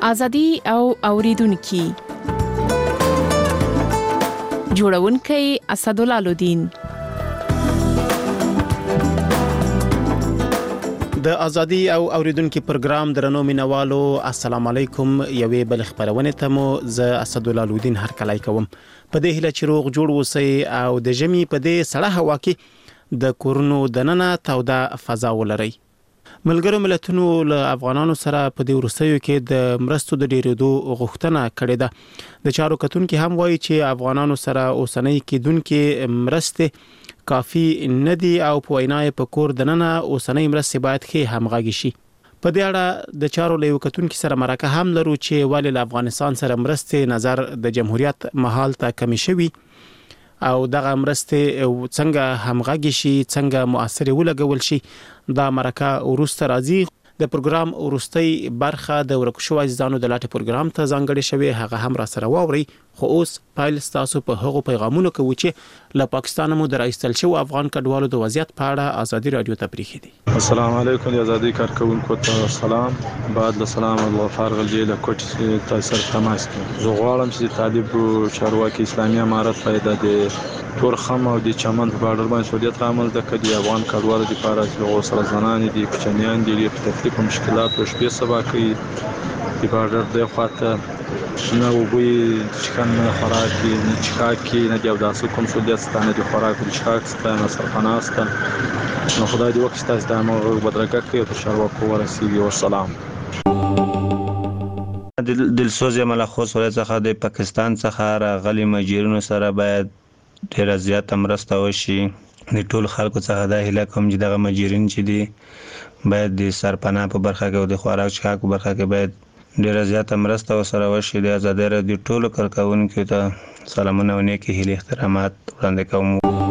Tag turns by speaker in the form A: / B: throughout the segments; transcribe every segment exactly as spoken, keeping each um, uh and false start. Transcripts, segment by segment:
A: ازادي او اوریدونکو جوړونکي اسدالله الدین.
B: د ازادي او اوریدونکو پروګرام درنو مینوالو السلام علیکم. یوې بل خبرونه ته مو ز اسدالله الدین هر کلای کوم. په دې هله چې روغ جوړ وسی او د جمی په دې سړه هوا کې د کورونو دننه توده فضا ولري. ملګرو ملتونو له افغانانو سره په دې ورسېو کې د مرستو د ډیرېدو غوښتنه کړې ده. د چارو کتونکو هم وایي چې افغانانو سره اوسنۍ کېدونکو مرستې کافي نه دي او په وینای په کور دننه اوسنۍ مرستې باید ښه همغږي شي. په دې اړه د چارو له کتونکو سره مرکه هم لرو چې ولې له افغانستان سره مرستې نظر د جمهوریت محل ته کمی شوي او دغه مرستې څنګه همغږي شي، څنګه مؤثر ولګول شي. دا مرکه ورسته راځي. د پروګرام ورستۍ برخه د ورکشو عزیزانو د لاټه پروګرام ته ځانګړې شوی، هغه هم را سره واوري. خو اوس پایل تاسو په هغو پیغامونو کې و چې له پاکستان مو درایستل شو افغان کډوالو د وضعیت په اړه ازادي رادیو ته پریخي دي.
C: السلام علیکم د ازادي کارکونکو ته سلام. بعد له سلام الله فارغ الجیل کوټ تاسو تماس کوي. زه غواړم چې طالب چارواکي اسلامي امارت پیدا دي تور خم او د چمن په بارډر باندې سعودیت عمل د کډي افغان کډوالو لپاره چې غوسره زنان دي کوچنیان دي په تکلیف مشکلات او شپې سبا کوي د بارډر د خواته نه وبوي چکن خوراکي نه چکاکي نه دی او داسې کوم سعودیت ستانه د خوراک د چکاک ستانه سرپناسته نو خدای دې وکړي تاسو د موږ بدرګه کوي او شروع کوو رسیدي او سلام.
D: دلسوز ملخص ولې څخه د پاکستان څخه راغلي مهاجرینو سره باید ډیر زیاته مرسته وشي. د ټول خلکو څخه دا هیله کوم چې دغه مهاجرین چې دي باید د سرپناه په برخه کې او د خوراک چکاک په برخه کې باید ډیر زیاته مرسته وسره وشي. د ازادي رادیو ټولو کارکونکو ته سلامونه او نیکی هیلې احترامات وړاندې کوم.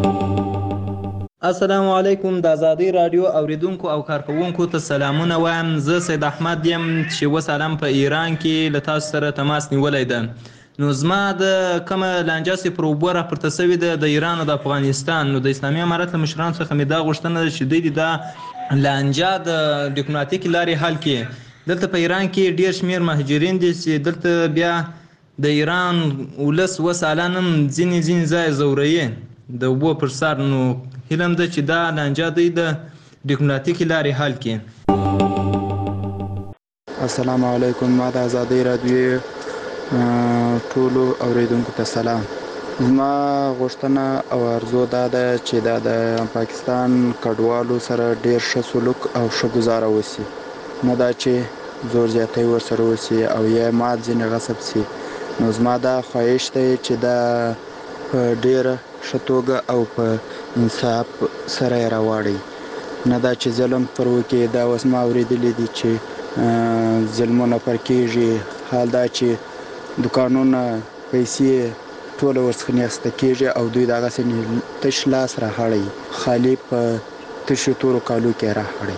E: السلام علیکم. د ازادي رادیو اوریدونکو او کارکونکو ته سلامونه وایم. زه سید احمد یم چې وسلام په ایران کې له تاسو سره تماس نیولای ده. نو زما د کومه لانجه سي پروبوره پرته سوي ده د ایران او د افغانستان. نو د اسلامي امارت له مشرانو څخه مې دا غوښتنه ده چې دوی دا لانجه د ډیپلوماټیک لارې حل کړي. دلته په ایران کې ډیر شمیر مهاجرین دي چې دلته بیا د ایران ولس وسالانم ځینې ځینې ځای زوري د وبو پر سر. نو هیلم ده چې دا لانجه دوی د ډیپلوماټیک لارې حل کړي.
F: السلام علیکم. ما د ازادي رادیو ټولو اوریدونکو ته سلام. زما غوښتنه او ارزو دا ده چې دا د پاکستان کډوالو سره ډیر ښه سلوک او ښه گزاره وسی، نه دا چې زور زیاتی ورسره وسی او یا مال ځینې غصب سي. نو زما دا خواهش دی چې دا په ډیره ښه توګه او په انصاف سره یې راواړي، نه دا چې ظلم پر وکړي. دا اوس ما اورېدلي دي چې ظلمونه پر کېږي. حال دا چې دوکانونه پیسې ټوله ورڅخه نیسته کېږي او دوی دغسې تش لاس راهړی، خالي په تشو تورو کالو کې راهړی.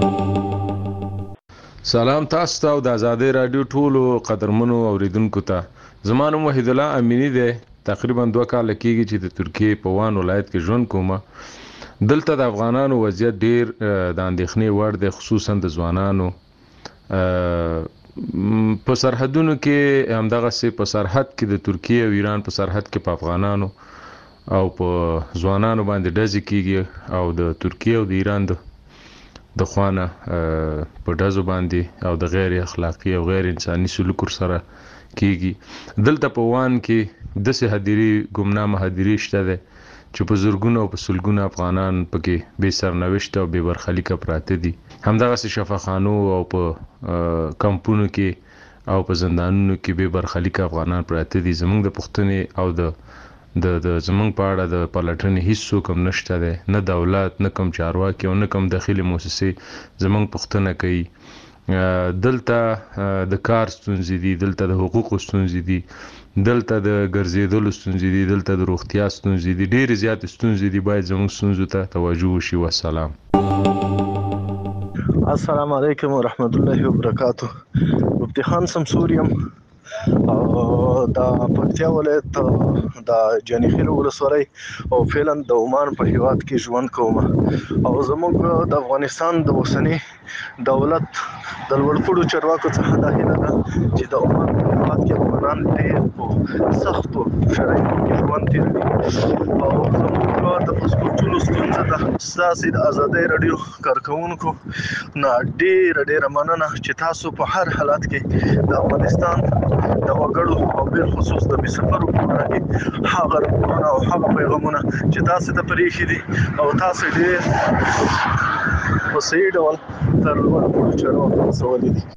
G: سلام تاسو ته او د ازادي رادیو ټولو قدرمنو اوریدونکو ته. زما نوم وحید الله امینی دی. تقریبا دوه کال کېږي چې د ترکیې په وان ولایت کې ژوند کوم. دلته د افغانانو وضعیت ډیر د اندېښنې وړ دی، خصوصا د ځوانانو په سرحدونو کې. همدغه سي په سرحد کې د ترکیې او ایران په سرحد کې په افغانانو او په ځوانانو باندې ډزې کېږي او د ترکیې او د ایران د د خوانه په ډزو باندې او د غیر اخلاقی او غیر انساني سلوک سره کېږي. دلته په وان کې د سه هديري ګمنامه هديري شته ده چې په زورګونو او په سلګونو افغانان پکې به سرنوشت او به برخلیک پراته دي. همدغه شفاخانو او په کمپونو کې او په زندانونو کې به برخلیک افغانان پراته دي. زمونږ د پښتنې او د د د زمونږ په اړه د پلټنې هیڅ کوم نشته ده، نه دولت نه کوم چارواکي او نه کوم داخلي مؤسسې زمونږ پښتنه کوي. دلته د کار ستونزې دي، دلته د حقوقو ستونزې دي، دلته د ګرځېدلو ستونزې دي، دلته د روغتیا ستونزې دي، ډېرې زیاتې ستونزې دي. باید زموږ ستونزو ته توجه وشي. والسلام.
H: السلام علیکم ورحمت الله وبرکاتہ. مفتی خان سمسوریم او د پکتیا ولایت د جانیخیل ولسوالۍ او فعلا د عمان په هیواد کې ژوند کوم او زموږ د افغانستان د اوسنی دولت د لوړپوړو چارواکو څخه دا هیله ده چې د عمان په هېواد کې افغانان ډېر په سختو شرایطو کې ژوند تېروي او زموږ د پاسپورټونو ستونزه ده. ستاسې د ازادۍ راډیو کارکوونکو نه ډېره ډېره مننه چې تاسو په هر حالت کې د افغانستان د وګړو او بالخصوص د بېسفرو په باره کې هغه راپورونه او هغه پیغامونه چې تاسو ته پرېښي دي او تاسو ډېر په صحیح ډول تر لوړپوړو چارواکو رسولي دي.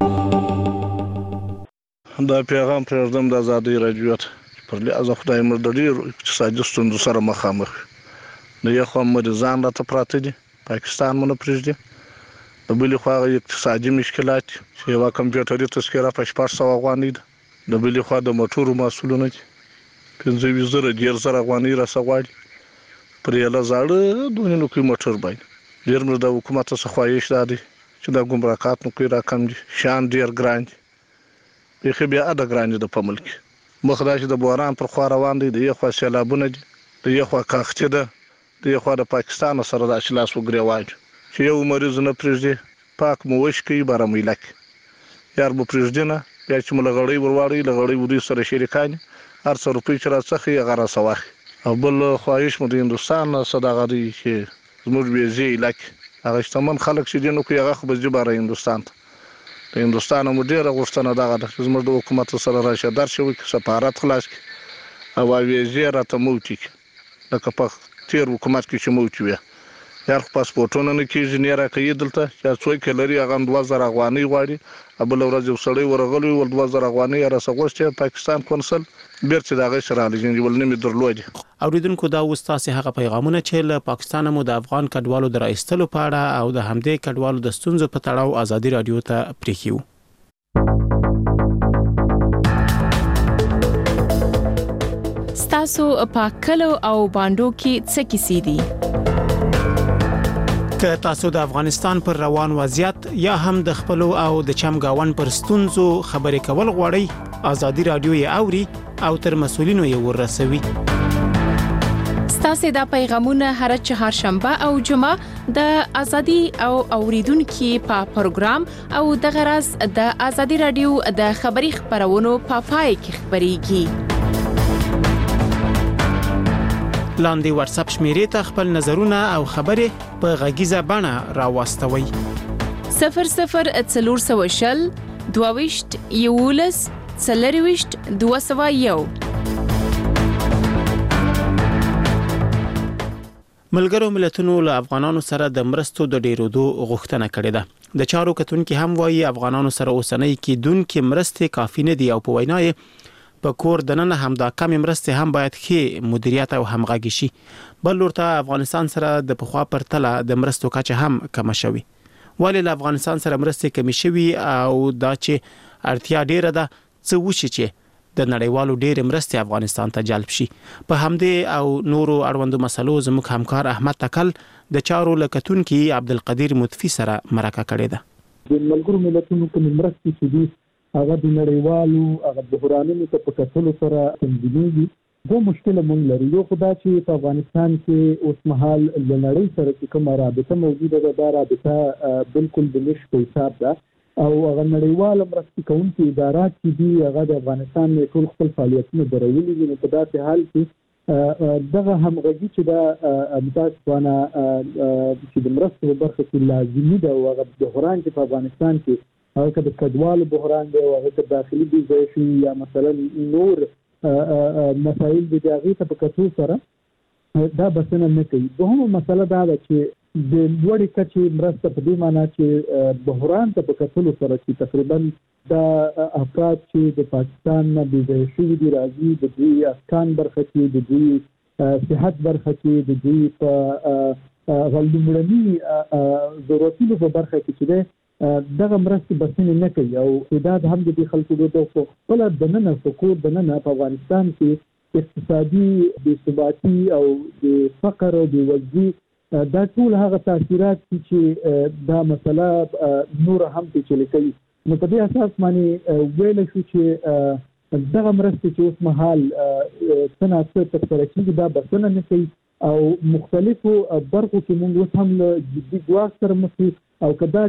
I: دا پیغام پرېږدم د ازادۍ راډیو ته پر لحاظه خدای مو د ډېرو اقتصادي ستونزو سره مخامخ د یو خوا مریضان راته پراته دي، پاکستان مو نه پرېږدي، د بلې خوا هغه اقتصادي مشکلات چې یوه کمپیوټري تذکره په شپږ سوه افغانۍ ده، د بلې خوا د موټرو محصولونه دي پنځه ویشت زره دېرش زره افغانۍ راڅه غواړي پر یوه زاړه دوه نیمکۍ موټر باندې. ډېر مو د حکومت څخه خواهش دا دی چې دا ګمرکات نو کوي راکم دي، شیان ډېر ګران دي، بیخي بې حده ګران دي د په ملک کې. مخ دا چې د بحران پر خوا روان دی، د یو خوا سیلابونه دي، د یو خوا کاختي ده، د یو خوا د پاکستان سره داسې لاس وګرېوان چې یو مریض نه پرېږدي، پاک مو وش کوي باره میله کوي، یار مو پرېږدي نه، بیا چې مو له غړۍ ور واړوي له غړۍ ودوی سره شریکان هر څه روپۍ چې راڅخي هغه راڅه واخلي. او بل خواهش مو د هندوستان څه دغه دی چې زموږ ویزې علاقې هغه شتمن خلک چې دي نو کوي هغه خو به ځي باره هندوستان ته. د هندوستان مو ډېره غوښتنه دغه ده چې زموږ د حکومت سره راشي درشي وکړي، سفارت خلاص کړي او ویزې راته موچي کړي لکه په تېر حکومت کې چې موچي وي. یار خو پاسپورټونه نه کېږي نه یې راکوي دلته، یا څوک یې لري هغه هم دوه زره افغانۍ غواړي، بله ورځ یو سړی ورغلی ول دوه زره افغانۍ یې راڅه غوښتې پاکستان کونسل بیرته د هغې سره راغلي ول نه مې درلودې.
B: اوریدونکو دا اوس تاسې هغه پیغامونه چې له پاکستانه مو د افغان کډوالو د راایستلو په اړه او د همدې کډوالو د ستونزو په تړاو ازادي راډیو ته پرېښي.
A: ستاسو په کلو او باندو کې څه کیسې دي؟
B: که تاسو د افغانستان پر روان وضعیت یا هم د خپلو او د چمګاون پر ستونزو خبرې کول غواړئ، ازادي راډیو یې اوري او تر مسؤلینو یې ورسوي.
A: ستاسو دا پیغامونه هر چهارشنبه او جمعه د ازادي او اوریدونکو په پروګرام او د غرض د ازادي راډیو د خبري خبرونو په پای کې خبريږي. لاندې واتس اپ شمیرې ته خپل نظرونه او خبرې په غږیزه بڼه راوستوي. صفر صفر څلور سوه شل دوه ویشت یولس څلور ویشت دوه سوه یو.
B: ملګرو ملتونو له افغانانو سره د مرستو د ډیرودو غوښتنه کړې ده. د چارو کتونکو هم وایي افغانانو سره اوسنۍ کېدونکې مرستې کافي نه دي او په وینا یې په کور دننه هم دا کم مرستې هم باید ښه مدیریت او همغږي شي. بل ورته افغانستان سره د پخوا پرتله د مرستو کچه هم کم شوي. ولې له افغانستان سره مرستې کم شوي او دا چې اړتیا ډیره ده څه وشي چې د نړیوالو ډېر مرستې افغانستان ته جلب شي؟ په همدې او نورو اړوندو مسلو زموږ همکار احمد تکل د چارو لکتونکي عبدالقدیر مطفی سره مرکه کړې ده.
J: د ملګرو ملتونو کوم مرستې چې دي هغه د نړیوالو هغه بحرانونو ته په کتلو سره تنظیمېږي. دوه مشکله مونږ لرو، یو خو دا چې په افغانستان کې اوس مهال له نړۍ سره چې کومه رابطه موجوده ده دا رابطه بالکل د نش په حساب ده او هغه نړیواله مرستې کوونکي ادارات چې دي هغه د افغانستان ټول خپل فعالیتونه درولي دي. نو په داسې حال کې دغه همغږي چې دا متاسفانه چې د مرستو په برخه کې لازمي ده او هغه بحران چې په افغانستان کې هغه که د کډوالو بحران دی او هغه که داخلي بیځایشي یا مثلا نور مسایل دي د هغې ته په کتو سره دا بسنه نه کوي. دوهمه مسله دا ده چې د لوړې کچې مرسته په دې معنا چې بحران ته په کتلو سره چې تقریبا دا افراد چې د پاکستان نه بیځایه شوي دي راځي د دوی اسکان برخه کې د دوی صحت برخه کې د دوی په غلومړني ضرورتونو په برخه کې چې دی دغه مرستې بسنې نه کوي او تعداد هم د دې خلکو د خپله دننه په کور دننه په افغانستان کې اقتصادي بېثباتي او د فقر او بېوزلي دا ټول هغه تاثیرات دي چې دا مسله نور هم پیچلې کوي. نو په دې اساس باندې ویلی شو چې دغه مرستې چې اوس مهال څه ناڅه ترسره کېږي دا بسنه نه کوي او مختلفو برخو کې موږ اوس هم له جدي ګواښ سره مخ او کدا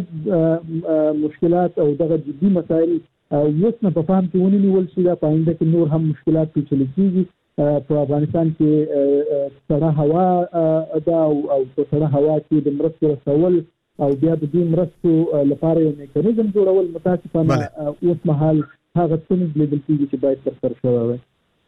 J: مشکلات او دغه جدي مسایل اوس نه په فهم کې ونیول شي دا پاینده کې نور هم مشکلات پیچلي کیږي په افغانستان کې سړه هوا دا او په سړه هوا کې د مرستو رسول او بیا د دې مرستو لپاره یو میکانیزم جوړول متاسفانه اوس مهال هغه څه لیدل کیږي چې باید ترسره شوی وي.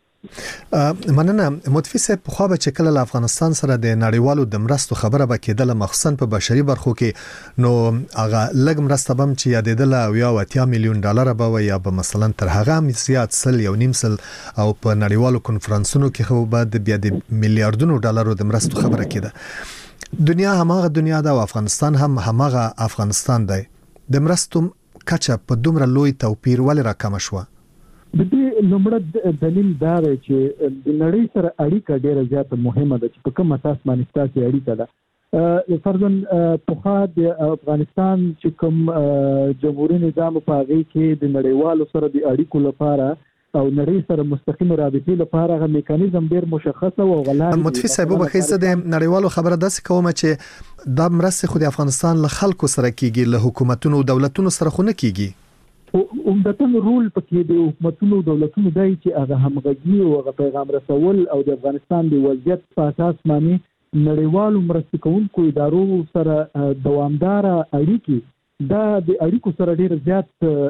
K: مننه متفي صاحب په خو به چې کله افغانستان سره د نړیوالو د مرستو خبره به کېدله مخصوصا په بشري برخو کې نو هغه لګ مرسته بم چې یادېدله او یا واتیا میلیون ډالر به یا به مثلا تر هغه زیات سل یو نیم سل او په نړیوالو کنفرانسونو کې خو به بیا د میلیارډونو ډالرو د مرستو خبره کېده. دنیا هماغه دنیا ده او افغانستان هم هماغه افغانستان دی. د مرستو کچه په دومره لوی توپیر ولې راکم شوه؟
J: د دې لومړی دلیل دا دی چې د نړۍ سره اړیکه ډیره زیاته مهمه ده چې په کوم اساس باندې ستاسو اړیکه ده. فرضاً پخوا د افغانستان چې کوم جمهوریت نظام په هغه کې د نړیوالو سره د اړیکو لپاره او نړۍ سره مستقیم رابطې لپاره غو میکانیزم ډیر مشخص او غلط.
K: متفي صاحب به خیسه د نړیوالو خبره داسې کومه چې د مرسته خو د افغانستان له خلکو سره کیږي له حکومتونو او دولتونو سره خو نه کیږي.
J: عمدتاً رول پکې د حکومتونو او دولتونو دی چې هغه همغږي او هغه پیغام رسول او د افغانستان د وضعیت په اساس باندې نړیوالو مرسته کوونکو ادارو سره دوامدار اړیکې دا د اړیکو سره ډیر زیات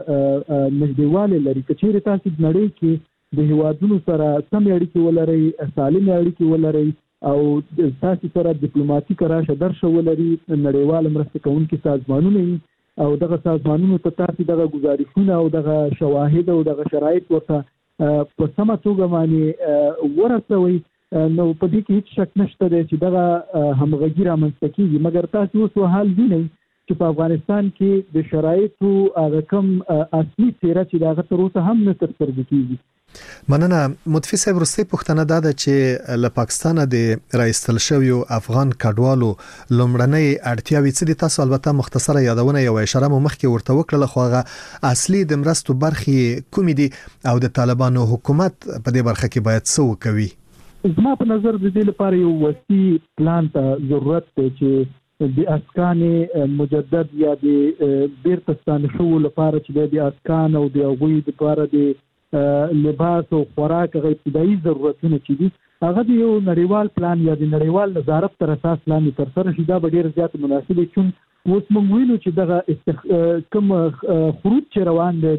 J: نږدېوالی لري. که چیرې تاسو د نړۍ کې د هیوادونو سره سم اړیکې ولرئ سالم اړیکې ولرئ او تاسو سره ډیپلوماټیک راشه درشه ولري نړیوال مرسته کوونکي سازمانونه او دغه سازمانونو ته تاسو دغه گزارشونه او دغه شواهد او دغه شرایط ورته په سمه توګه باندې ورسوي نو په دې کې هیڅ شک نشته چې دغه همغږي رامنځته کیږي. مګر تاسو اوس حال وینئ چې په افغانستان کې د شرایطو هغه کم اصلي څیره چې دغه تر اوسه هم نه ترسره کیږي.
K: مننه متفي صاحب وروستي پوښتنه ده چې له پاکستان د رایستل شویو افغان کډوالو لومړنۍ اړتیاوې څه دي؟ تاسو البته مختصره یادونه یو اشاره مو مخکې ورته وکړه خو هغه اصلي د مرستو برخې کومې دي او د طالبانو حکومت په دې برخه کې باید څه وکوي؟
J: زما په نظر د دې لپاره یو وسیع پلان ته ضرورت دی چې د اسکان مجدد یا د بیرته ستانه لپاره چې د اسکان او د غوي لپاره د لباس او خوراک غو ابتدایي ضرورتونه چې دي هغه د یو نړیوال پلان یا د نړیوال نظارت تر اساس لاندې تر سره شي دا به ډیر زیات مناسب وي. چون اوس موږ وینو چې دغه استخ... کوم خروج چې روان دی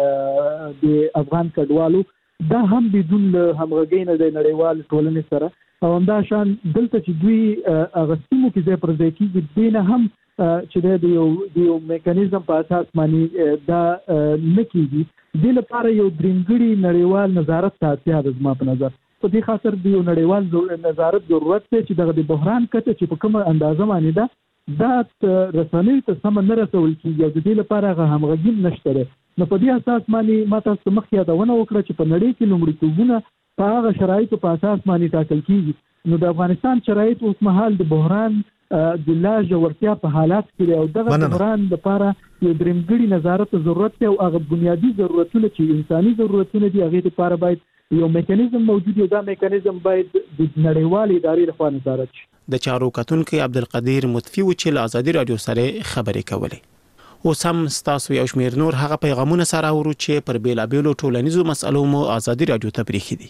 J: د افغان کډوالو دا هم بدون همغږي نه د نړیوال ټولنې سره او همدا شان دلته چې دوی اغستمو کې ځای پر ځای کېږي دینه هم چې د یو د یو میکانیزم په اساس باندې دا نه کېږي. د لپاره یو درنګړي نړیوال نظارت ته اړتیا ده. زما په نظر په دې خاطر د یو نړیوال نظارت ضرورت دی چې دغه د بحران کته چې په کومه اندازه باندې ده دا رسنۍ ته سم نه رسول کېږي او د دې لپاره هغه همغږي نشته ده. نو په دې اساس باندې ماته مخکې یادونه وکړه چې په نړۍ کې لومړیتوبونه په هغه شرایطو په اساس باندې ټاکل کېږي. نو د افغانستان شرایط اوس مهال د بحران د لا ژورتیا په حالات کې او دغه بحران لپاره یو درنګړي نظارت ضرورت دی او هغه بنیادی ضرورتونه چې انساني ضرورتونه دي هغه لپاره باید یو میکانیزم موجود وي. دا میکانیزم باید د نړیوال ادارې لخوا نظارت شي.
B: د چارو کتونکو عبدالقدیر متفي و چې له آزادي رادیو سره خبرې کولې. اوس هم ستاسو یو شمېر نور هغه پیغامونه سره ورو چې پر بیلابیلو ټولنیزو مسلو مو آزادي رادیو ته پریښي دي.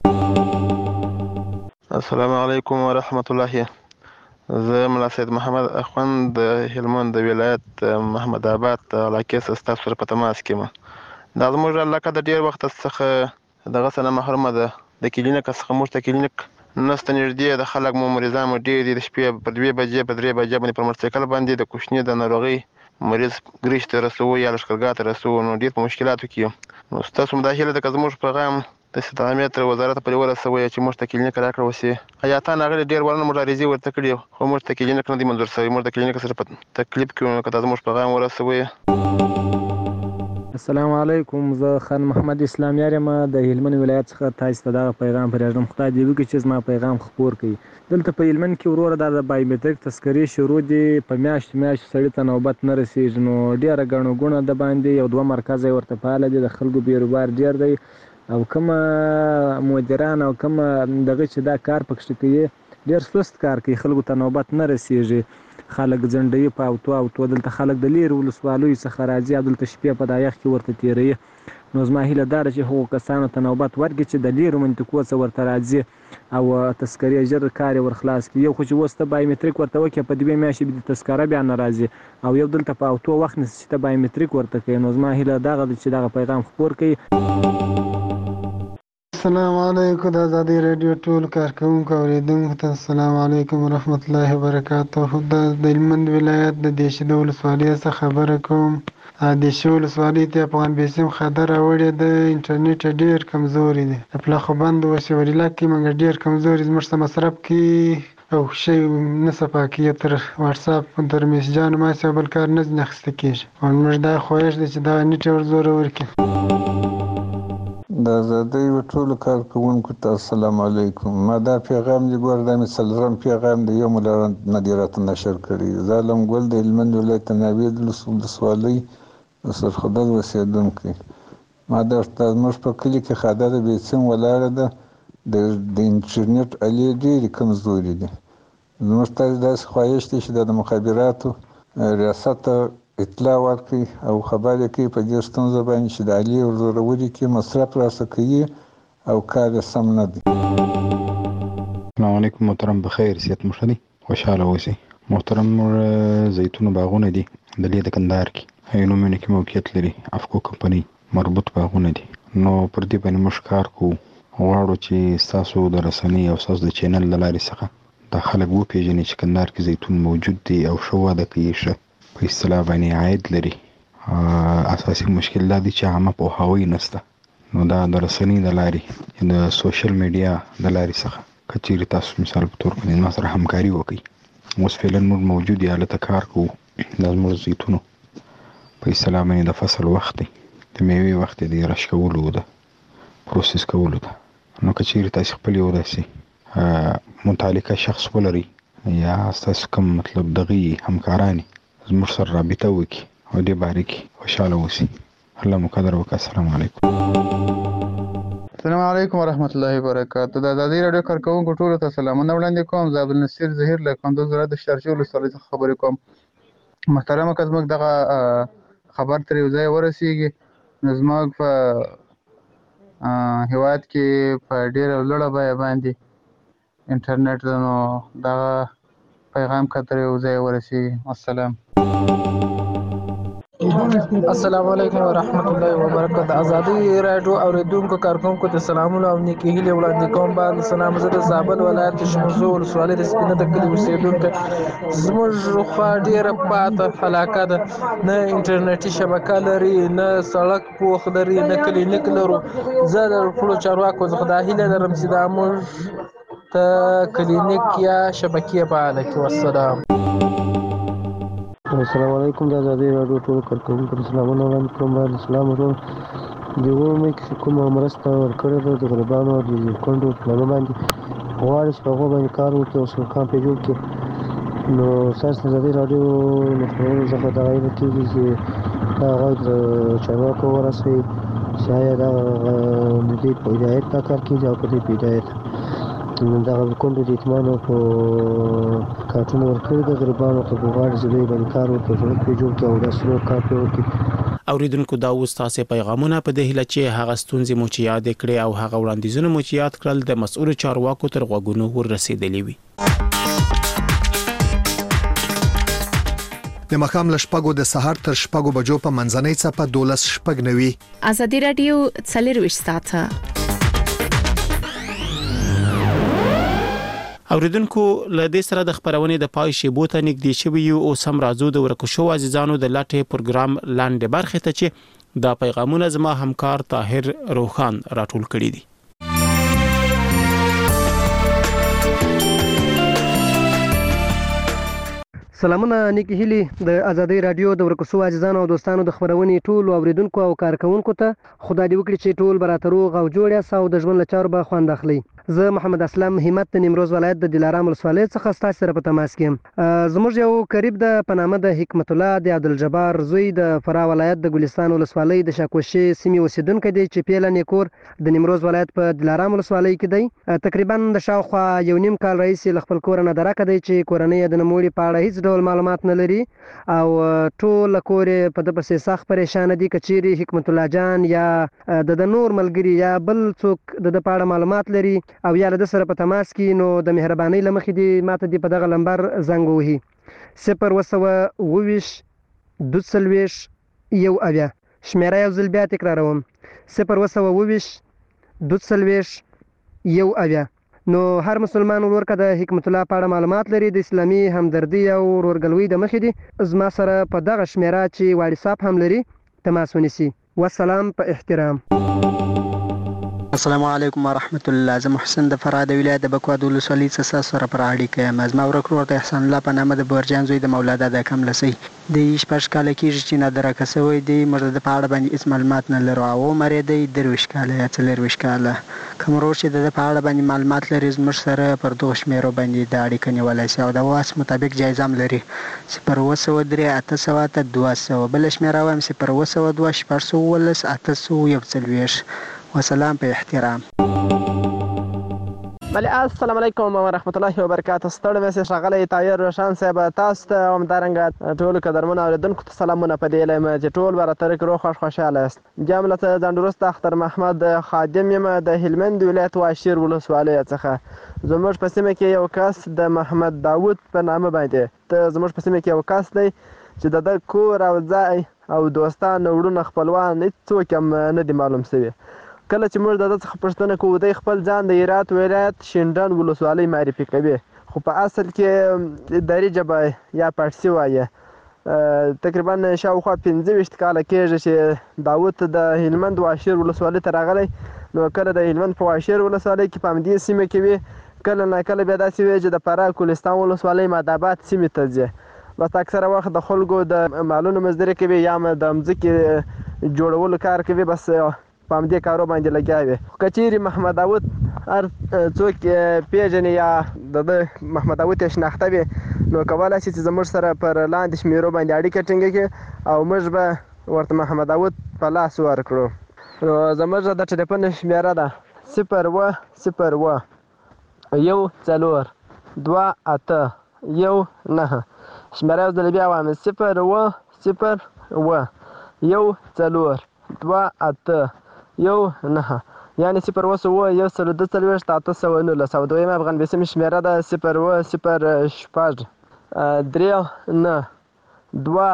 L: السلام علیکم ورحمت الله. زه ملا سید محمد اخوند د هلمند د ولایت محمد آباد علاقې څخه سره په تماس کې ما دا زموږ علاقه د ډیر وخت څخه دغه سره محرومه ده. د کلینیک څخه موږ ته کلینیک نست نږدې د خلک مو مریضان مو ډیر دي. د شپې په دوه بجې په درې بجې باندې پر موټرسایکل باندې د کوشنی د ناروغي مریض ګریش ته رسو یا لشکرګاه ته رسو نو ډیر په مشکلاتو کې نو تاسو مداخله د زموږ پیغام د استعمار وزارت په لور سوي چې موږ ته کلینیک راکړو وسی حیاتان هغه ډیر ورنه مبارزي ورته کړی خو موږ ته کلینیک نه دی منظور شوی. موږ د کلینیک سره په تکلیف کې نو کته زموږ پیغام ورسوي.
M: السلام علیکم. زه خان محمد اسلام یارم د هلمند ولایت څخه تاسو ته دا پیغام پرېږدم. خدای دې وکړي چې زما پیغام خپور کړي. دلته په هلمند کې وروره د بایومټریک تذکرې شروع دي په میاشت میاشت سړی ته نوبت نه رسیږي نو ډیره ګڼو ګونه د باندې یو دوه مرکز ورته فعال دي د خلکو بیروبار ډیر دی او کوم مدیران او کوم دغه چې دا کار پکښ کوي ډیر سست کار کوي خلکو ته نوبت نه رسیږي. خلک ځنډوي په اوتو اوتو دلته خلک د لیرې ولسوالیو څخه راځي او دلته شپې په دا یخ کې ورته تېروي. نو زما هیله دا ده چې هغو کسانو ته نوبت ورکړي چې د لیرو منطقو څخه ورته راځي او تذکرې ژر کار یې ورخلاص کړي. یو خو چې اوس ته بایومټریک ورته وکړې په دوې میاشتې به د تذکره بیا نه راځي او یو دلته په اوتو وخت نیسي چې ته بایومټریک ورته کوې. نو زما هیله دغه ده چې دغه پیغام خپور کړي.
N: السلام علیکم د ازادي رادیو ټول کارکونکو اوریدونکو ته السلام علیکم ورحمت الله وبرکاته. د هلمند ولایت د دیشې ولسوالۍ څخه خبره کوم. د دیشې ولسوالۍ ته افغان بیسیم خاطر راوړې د انټرنیټ ډېر کمزوري دی. د پلاخوبند او سوریلا کې موږ ډېر کمزوري زموږ سره مصرف کې او شی نه صفا کې تر واتس اپ تر میسجانو ما څه بل کار نه نخسته کېږي. او موږ دا خواهش دی چې دا نیټ ور زور ورکړي.
O: د ازادۍ ټولو کارکوونکو ته السلام علیکم. ما دا پیغام دی ګور دا مې څلورم پیغام دی یو مو له مدیریت نشر کړی. زه علم ګل د هلمند ولایت ناوید ولسوالۍ سرخدل اوسېدونکی. ما درته زموږ په کلي کې خاده د بیسیم ولاړه ده د انټرنیټ الې ډېرې کمزوري دي. زموږ ته داسې خواهش دی چې د مخابراتو ریاست ته اطلاع ورکړي او خبر یې کوي په دې ستونزه باندې چې د الې ورزوروري کې مصرف راسه کوي او کار یې سم نه دی.
P: السلام علیکم محترم بخیر صحت مو ښه دی خوشحاله اوسئ. محترم زیتون باغونه دي د لې د کندهار کې هینومینه کې موقعیت لري. افکو کمپنۍ مربوط باغونه دي. نو پر دې باندې موږ کار کوو. غواړو چې ستاسو د رسنۍ او ستاسو د چینل له لارې څخه دا خلک وپېژني چې کندهار کې زیتون موجود دی او ښه وده کوي، ښه په اصطلاح باندې عاید لري. اساسي مشکل دا دی چې عامه پوهاوی نشته. نو دا د رسنۍ د لارې د سوشل میډیا د لارې څخه که چیرې تاسو مثال په تور باندې ما سره همکاري وکړئ. اوس فعلا موږ موجود یو هلته کار کوو. دا زموږ زیتونو په اصطلاح باندې د فصل وخت دی، د میوې وخت دی، د رش کولو ده، پروسس کولو ده. نو که چیرې تاسو خپل یو داسې متعلقه شخص ولرئ یا ستاسو کوم مطلب دغه همکارانی زموږ سره رابطه وکړي او دې باره کې خوشحاله اوسي. الله مو قدر وکړه. السلام علیکم.
F: السلام علیکم ورحمت الله وبرکاته. د ازادي رادیو کارکوونکو ټولو ته سلامونه وړاندې کوم. زه عبدالنصیر ظهیر له کندوز ولایت د شارجې ولسوالۍ څخه خبرې کوم. محترمه که زموږ دغه خبر تر یو ځای ورسېږي نو زموږ په هېواد کې په ډېره لوړه بیه باندې انټرنیټ ده، نو دغه پیغام که تر یو ځای ورسېږي. السلام
Q: السلام علیکم ورحمت الله وبرکاته. د ازادي رادیو اوریدونکو کارکونکو ته سلامونه او نیکې هیلې وړاندې کوم. بعد سلام زه د زابل ولایت د شمزو ولسوالۍ د سپینه د کلي اوسېدونکی. زموږ خوا ډېره پاته علاقه ده، نه انټرنیټي شبکه لري، نه سړک پوخ لري، نه کلینیک لرو. زه د ټولو چارواکو څخه دا هیله لرم چې دا موږ ته کلینیک یا شبکې فعاله کړي. والسلام.
R: السلام علیکم. د ازادي رادیو ټولو کارکوونکو ته سلامونه وړاندې کوم. باید اسلام ورکړم د اووه مۍ کې کومه مرسته ورکړې ده د غریبانو او د کونډو پلانو باندې غواړي چې په هغو باندې کار وکړي او سرکان پرې جوړ کړي. نو ستاسو د ازادي رادیو له خپرونو څخه دغه هیله کېږي چې دا غږ د چارواکو ورسوي چې آیا دغه د دې په هدایت دا کار کېږي او په دې په هدایت دغه کونډو د یتیمانو په کارټونه ورکړي د غریبانو ته غواړي چې دوی باندې کار وکړي، سړک پرې جوړ کړي او داسې نور کار پرې وکړي.
B: اوریدونکو دا اوس تاسو پیغامونه په دې هیله چې هغه ستونزې مو چې یاد کړې او هغه وړاندیزونه مو چې یاد کړل د مسؤل چارواکو تر غوږونو ورسېدلې وي.
K: د مخام لشپګو د سحر تر شپګو بجو په منځنۍ څپه دولس شپګ نوي.
A: ازادي رادیو څلور ساعته.
B: اوریدونکو له دې سره د خبرونې د پای شیبو ته نږدې شوي یو او سم راځو د ورکو شو عزیزانو د لاټه پروګرام لاندې برخه ته چې دا پیغامونه زما همکار طاهر روخان راټول کړي دي.
S: سلامونه نیکی هیلی د ازادي رادیو د ورکو شو عزیزانو او دوستانو د خبرونې ټول اوریدونکو او کارکونکو ته خدای دې وکړي چې ټول براتروغ او جوړیا ساو د ژوند لچار به خوند اخلي. زه محمد اسلم همت د نیمروز ولایت د دلارام ولسوالۍ څخه ستاسو سره په تماس کې یم. زموږ یو قریب د په نامه د حکمت الله د عبدالجبار زوی د فراه ولایت د ګلستان ولسوالۍ د شاکوشي سیمې اوسیدونکی دی چې پیله نیکور د نیمروز ولایت په دلارام ولسوالۍ کې دی. تقریبا د شاوخوا یو نیم کال راهیسې له خپل کوره نه درکه دی چې کورنۍ یې د نوموړي په اړه هیڅ ډول معلومات نه لري او ټول کور یې په ده پسې سخت پریشانه دي. که چیرې حکمت الله جان یا د د نور ملګري یا بل څوک د ده په اړه معلومات لري او یا له ده سره په تماس کې نو د مهربانۍ له مخې دې ماته دې په دغه لمبر زنګ ووهي صفر اووه سوه اووه ویشت دوه څلوېښت یو اویا. شمېره یو ځل بیا تکراروم صفر اووه سوه اووه ویشت دوه څلوېښت یو اویا. نو هر مسلمان ورور که د حکمت الله په اړه معلومات لري د اسلامي همدردي او ورورګلوۍ د مخې دي زما سره په دغه شمېره چې واټساپ هم لري تماس ونیسي. والسلام په احترام.
T: السلام علیکم ورحمت الله. زه محسن د فراه د ولایت د بکوا د ولسوالۍ څخه ستاسو سره پر اړیکه یم. زما ورک ورور د احسان الله په نامه د بورجان زوی د مولا دادا کملسی دی شپږ کاله کېږي چې نادرکه سوی دی. موږ د ده په اړه باندې هېڅ معلومات نه لرو او عمر یې دی درویشت کاله یا څلېرویشت کاله. کوم ورور چې د ده په اړه باندې معلومات لري زموږ سره پر دغو شمېرو باندې د اړیکه نیولی شي او د وس مطابق جایزه هم لري صفر اووه سوه درې اته سوه اته دوه سوه. بله شمېره وایم صفر اووه سوه دوه شپږ سوه اوولس اته سوه یو څلوېښت. وسلام په احترام.
U: بله السلام علیکم ورحمت الله وبرکاته. ستړی مې ښاغلی طاهر روشن صاحب تاسو ته همدارنګه ټولو قدرمنو اورېدونکو ته سلامونه په دې یم چې ټول به راته روغ خوښ خوشحاله یاست. بیا هم له ځان وروسته اختر محمد خادم یم د هلمند ولایت واشیر ولسوالۍ څخه. زموږ په سیمه کې یو کس د محمد داود په نامه باندې ته زموږ په سیمه کې یو کس دی چې د ده کور او ځای او دوستان وروڼه خپلوان هېڅوک هم نه دي معلوم شوي. کله چې موږ د ده څخه پوښتنه کوو دی خپل ځان د هرات ولایت شینډنډ ولسوالۍ معرفي کوي خو په اصل کې دري ژبه یا پارسي وایي. تقریبا شاوخوا پنځه ویشت کاله کېږي چې داود د هلمند واشیر ولسوالۍ ته راغلی. نو کله د هلمند په واشیر ولسوالۍ کې په همدې سیمه کې وي کله نه کله بیا داسې وي چې د فراه کلستان ولسوالۍ ماداباد سیمې ته ځي. بس اکثره وخت د خلکو د مالونو مزدوري کوي یا د مځکې جوړولو کار کوي بس په همدې کارو باندې لګیا وي. که چیرې محمد داود هر څوک پیژني یا د ده محمد داود یې شناخته وي نو کولی شي چې زموږ سره پر لاندې شمېرو باندې اړیکه ټینګه کړي او موږ به ورته محمد داود په لاس ورکړو. نو زموږ د ټلیفون شمېره ده صفر اووه صفر اووه یو څلور دوه اته یو نهه. شمېره یو ځل بیا وایم صفر اووه صفر اووه یو څلور دوه اته یو نهه یعنې صفر اووه سوه یو سل دوه څلوېښت اته سوه نولس. او دویمه افغان بیسیمې شمېره ده صفر اووه صفر شپږ درې نه دوه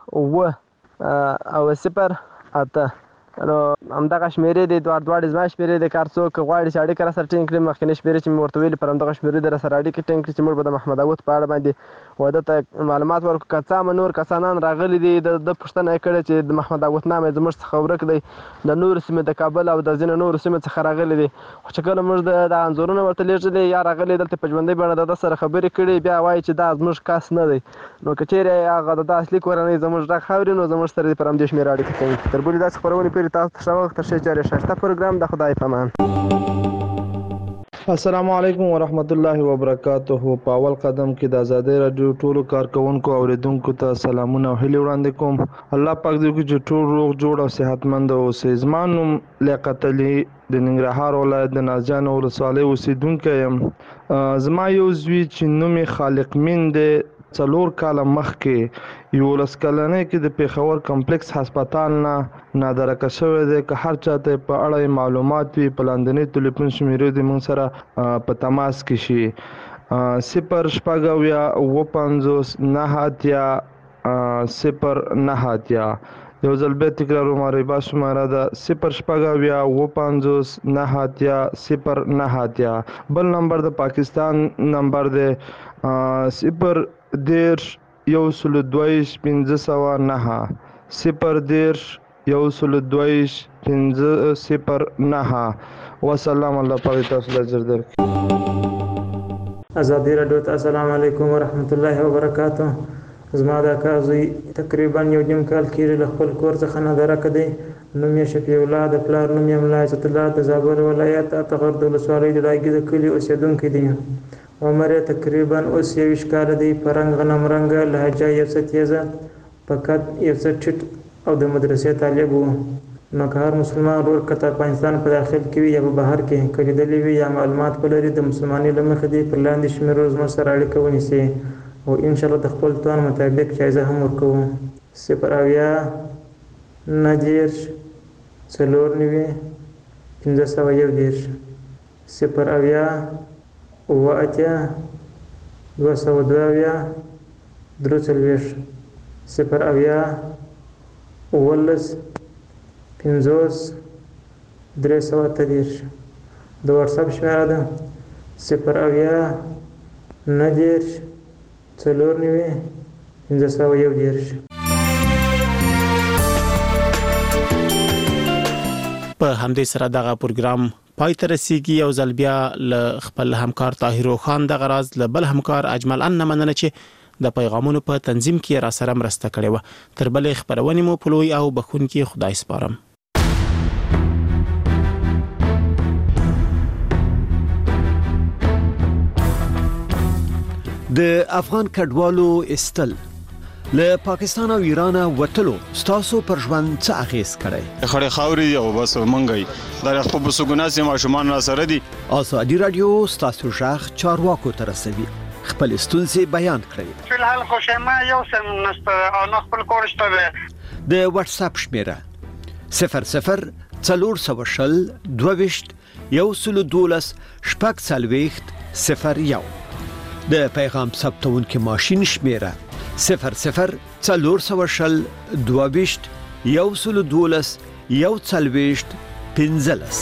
U: اووه او صفر اته. نو همدغه شمېرې دي دواړه دواړې زما شمېرې دي. که هر څوک غواړي چې اړیکه راسره ټینګ کړي مخکینۍ شمېرې چې مې ورته ویلي پر همدغه شمېرې دې راسره اړیکه ټینګ کړي چې موږ به د محمد داود په اړه باندې و ده ته معلومات ورکړو. که څه هم نور کسانان راغلي دي د ده پوښتنه یې کړې چې د محمد داود نام یې زموږ څخه ورک دی د نورو سیمې د کابل او د ځینو نورو سیمو څخه راغلي دي. خو چې کله موږ د انځورونه ورته لیږلي یا راغلي دلته په ژوندۍ بڼه د ده سره خبرې کړي بیا وایي چې دا زموږ کس نه دی. نو که چیرې هغه د ده اصلي کورنۍ زموږ غږ اوري نو زموږ سره دې پر همدې شمېره اړیکه ټینګ کړي. تر بلې داسې خپرونې پورې تاسو ته ښه وخت ښه چارې ښایسته پروګرام د خدای په امان.
V: السلام علیکم ورحمت الله وبرکاته. په اول قدم کې د ازادۍ راډیو ټولو کارکونکو اوریدونکو ته سلامونه او هیلې وړاندې کوم. الله پاک دې وکړي چې ټول روغ جوړ او صحتمند اوسئ. زما نوم لیاقت علي د ننګرهار ولایت د نازجان ولسوالۍ اوسیدونکی یم. زما یو زوی چې نوم یې خالق مین دی څلور کاله مخکې یولس کلنۍ کې د پېښور کمپلیکس هسپتال نه نادرکه شوی دی. که هر چاته په اړه معلومات وي په لاندنۍ ټلیفون شمېرې دې موږ سره په تماس کې شي صفر شپږ اویا اووه پنځوس نهه اتیا صفر نهه اتیا. یو ځل بیا تکراروم ربا شماره ده صفر شپږ اویا اووه پنځوس نهه اتیا صفر نهه اتیا. بل نمبر د پاکستان نمبر دی صفر دېرش یو سلو دوهویشت پنځه سوه نهه صفر دېرش یو سلو دوهویشت پنځه صفر نهه. وسلام. الله پاک تاسو ته اجر درکړي.
W: ازادي راډیو ته السلام علیکم ورحمت الله وبرکاته.
C: زما د اکا زوی تقریبا یو نیم کال کېږي له خپل کور څخه نادرکه دی. نوم یې شفیع الله، د پلار نوم یې ملا عزت الله، د زابل ولایت اتغر د ولسوالۍ د لاګي د کلي اوسېدونکی دی. عمر یې تقریبا اوس یویشت کاله دی. په رنګ غنم رنګه، لهجه یو څه تیزه، په قد یو څه ټیټ او د مدرسې طالب و. نو که هر مسلمان ورور که د افغانستان په داخل کې وي یا په بهر کې که لیدلی وي یا معلومات ولري، د مسلمانۍ له مخې دې پر لاندې شمېرو زموږ سره اړیکه ونیسي او انشاءالله د خپل توان مطابق جایزه هم ورکوو. صفر اویا نهه دېرش څلور نوي پنځه سوه یو دېرش، صفر اویا اووه اتیا دوه سوه دوه اویا درې څلوېښت، صفر اویا اوولس پنځوس درې سوه اته دېرش. د واتساپ شمېره ده صفر اویا نهه دېرش څلور نوي پنځه سوه یو دېرش.
B: په همدې سره دغه پروګرام پای ته رسیږي. یو ځل بیا له خپل همکار طاهر خان دغه راز له بل همکار اجمل ان مننه چې د پیغامونو په تنظیم کې را سره مرسته کړې و. تر بلې خبرونې مو پلوي او بخونکي خدای سپارم.
D: د افغان کډوالو استل له پاکستان او ایران وټلو ستاسو پر ژوند څه اغیز کړی؟
W: خړې خاوري او بس منګي دا خپل بسګوناسي ماشومان را سره دي.
D: ازادي رادیو ستاسو ژغ چارواکو ته رسوي، خپل ستونزې بیان کړئ.
X: فلحال خوشما یو سم نشته او نه خپل کورشته ده.
D: د واتس اپ شمیره صفر صفر څلور سوه شل دوه ویشت یو سلو دولس شپږ څلوېښت صفر یو. د پیغام ثبتونکي ماشین شمیره صفر صفر څلور سوه شل دوه ویشت یو سلو دولس یو څلوېښت پنځلس.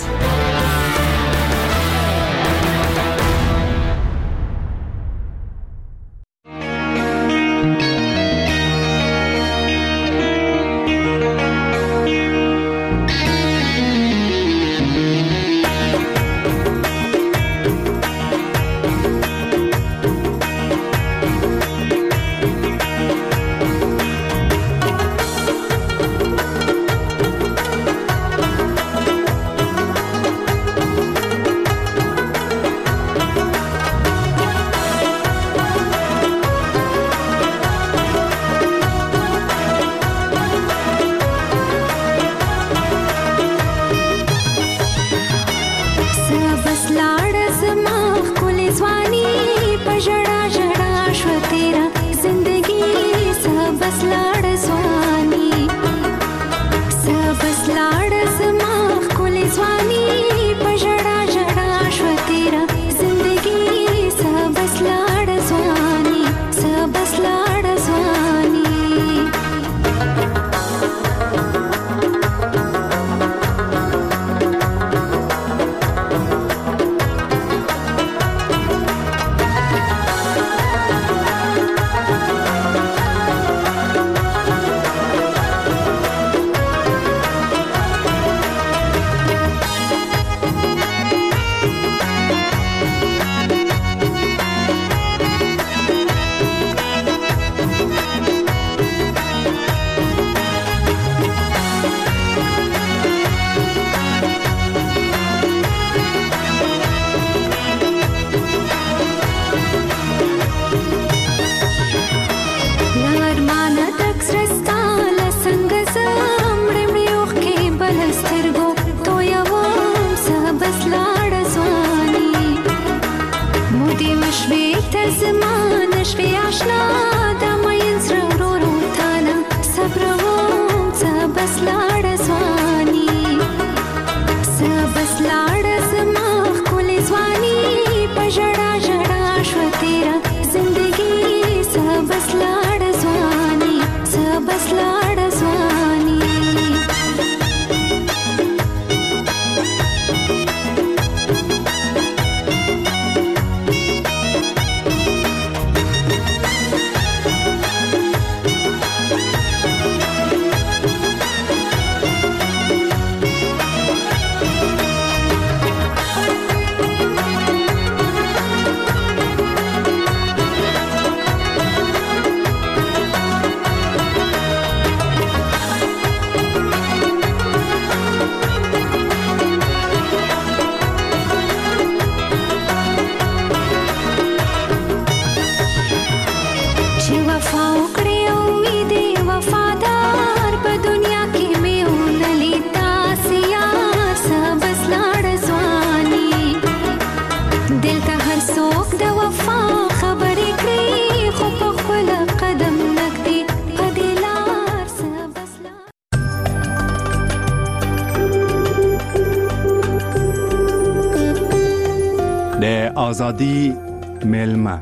E: ازادي میلمه.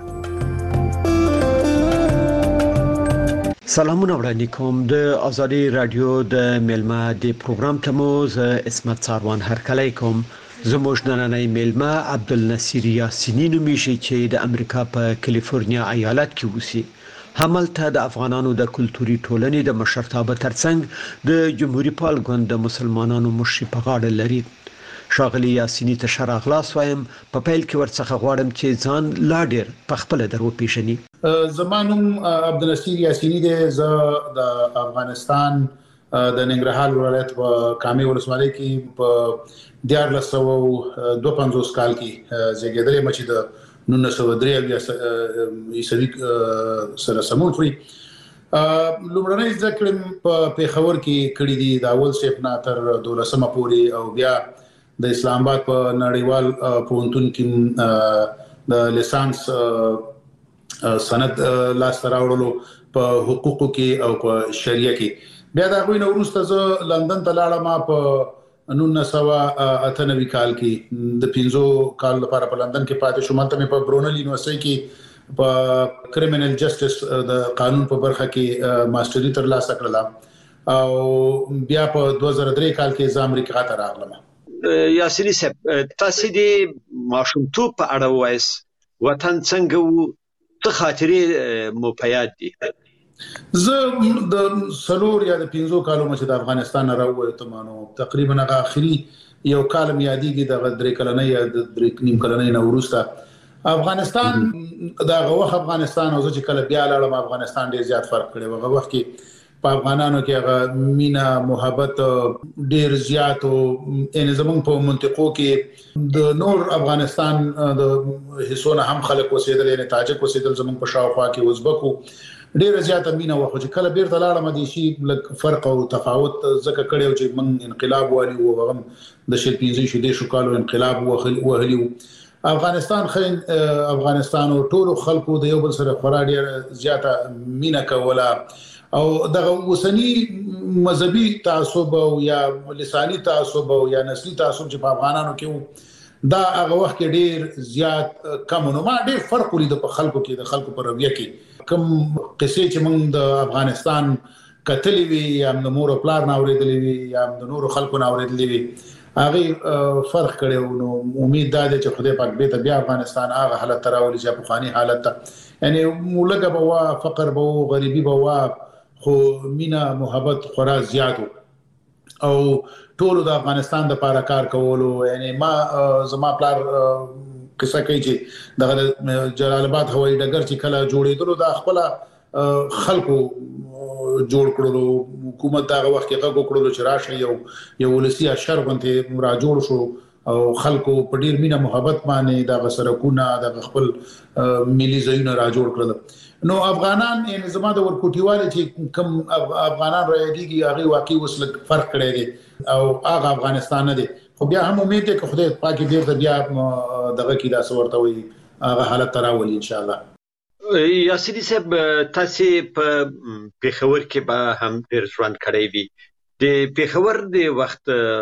D: سلامونه وړاندې کوم د ازادي رادیو د میلمه د پروګرام ته مو ز اسمت ساروان هرکلی کوم. زموږ نننۍ میلمه عبدالنصیر یاسینی نومیږي چې د امریکا په کالیفورنیا ایالت کې اوسي. هملته د افغانانو د کلتوري ټولنې د مشرتابه ترڅنګ د جمهوریت پال ګوند د مسلمانانو مشر په غاړه لري. شاغلی یاسینی ته شراغلاس وایم په پیل کې ورڅخه غواړم چې ځان لا ډیر په خپل درو پیژني.
G: زمانوم عبدالنصیر یاسینی دی. زه د افغانستان د ننګرهار ولایت په کامې ولسوالۍ کې په دیارلس سوه دوه پنځوس کال کې زیږیدلی م چې د نولس سوه درې اویا عیسوي سره سمون خوري. لومړنۍ زده کړې په پېښور کې کړې دي د اول صنف نه تر دولسمه پورې، او بیا د اسلام آباد په نړیوال پوهنتون کې د لیسانس سند لاسته راوړلو په حقوقو کې او په شریعه کې. بیا د هغوی نه وروسته زه لندن ته لاړم په نولس سوه اته نوي کال کې. د پنځو کال لپاره په لندن کې پاتې شوم. هلته مې په برونل یونیورسيټي کې په کریمینل جسټس د قانون په برخه کې ماستري ترلاسه کړله، او بیا په دوه زره درې کال کې زه امریکا ته راغلم.
D: یاسینی صاحب، تاسو د ماشومتوب په اړه وایس، وطن څنګه وو، څه خاطرې مو په یاد دي؟
G: زه د سلور یا د پنځو کالو مچ د افغانستان راووتم، نو تقریبا هغه اخري یو کال مې یادېږي د درې کلنۍ یا د درې نیم کلنۍ نه وروسته افغانستان دا غوښ افغانستان او چې کله بیا لاړم افغانستان ډیر زیات فرق کړی. هغه وخت کې په افغانانو کې هغه مینا محبت ډیر زیات او ان زمون په منطقو کې د نور افغانستان د حصونه هم خلک وسیدل، یعنی تاجک وسیدل، زمون په شاوخوا کې ازبکو ډیر زیات مینا وخت چې کله بیرته لاړم د شي لک فرق او تفاوت زکه کړیو چې من انقلاب والی او هم د شل پنځه شو د شو کالو انقلاب وهلی. افغانستان خین افغانستان او ټول خلکو د یو بل سره خورا ډیر زیاته مینا کوله، او دغه وسنی مذهبي تعصب او یا لسانی تعصب او یا نسلی تعصب چې په افغانانو کې دا هغه وخت کې ډیر زیات کم نو ما ډیر فرق ولید په خلکو کې، د خلکو په رویه کې کوم قصې چې موږ د افغانستان کتلې وي یا د مور او پلار نه اورېدلې وي یا د نور خلکو نه اورېدلې وي، هغه فرق کړو. نو امید ده چې خدای پاک به ته بیا افغانستان هغه حالت راولي چې په خاني حالت ته، یعنی مولګه به وا فقر به و غریبي به وا، خو مینا محبت خورا زیاتو او ټول د افغانستان د لپاره کار کولو. یعنی ما زما پلار قصه کوي چې د جلال آباد هوایي ډګر چې کله جوړېدلو د خپل خلکو جوړ کړلو، حکومت هغه وخت کې هغه کړلو چې راشه یو یو ولسی اشر باندې را جوړ شو او خلکو په ډیر مینا محبت باندې د سرکونه د خپل ملي ځایونه را جوړ کړل. نو افغانان یعنی زما د ورکوټیواله چې کم افغانان راځيږي هغه واقعي وسلک فرق کړی دی او هغه افغانستان نه دی. خو بیا هم امید ده چې خدای پاک دې ته بیا دغه کې دا څورته وي هغه حالت تراولي ان شاء الله.
D: یاسینی صاحب، تاسو په پېښور کې به هم ډېر ژوند کړی وي. د پېښور د وخت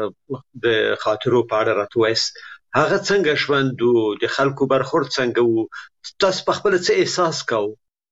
D: د خاطرو په اړه راته وایست، هغه څنګه ژوند او د خلکو برخورد څنګه وو؟ تاسو په خپل څه احساس کاوه؟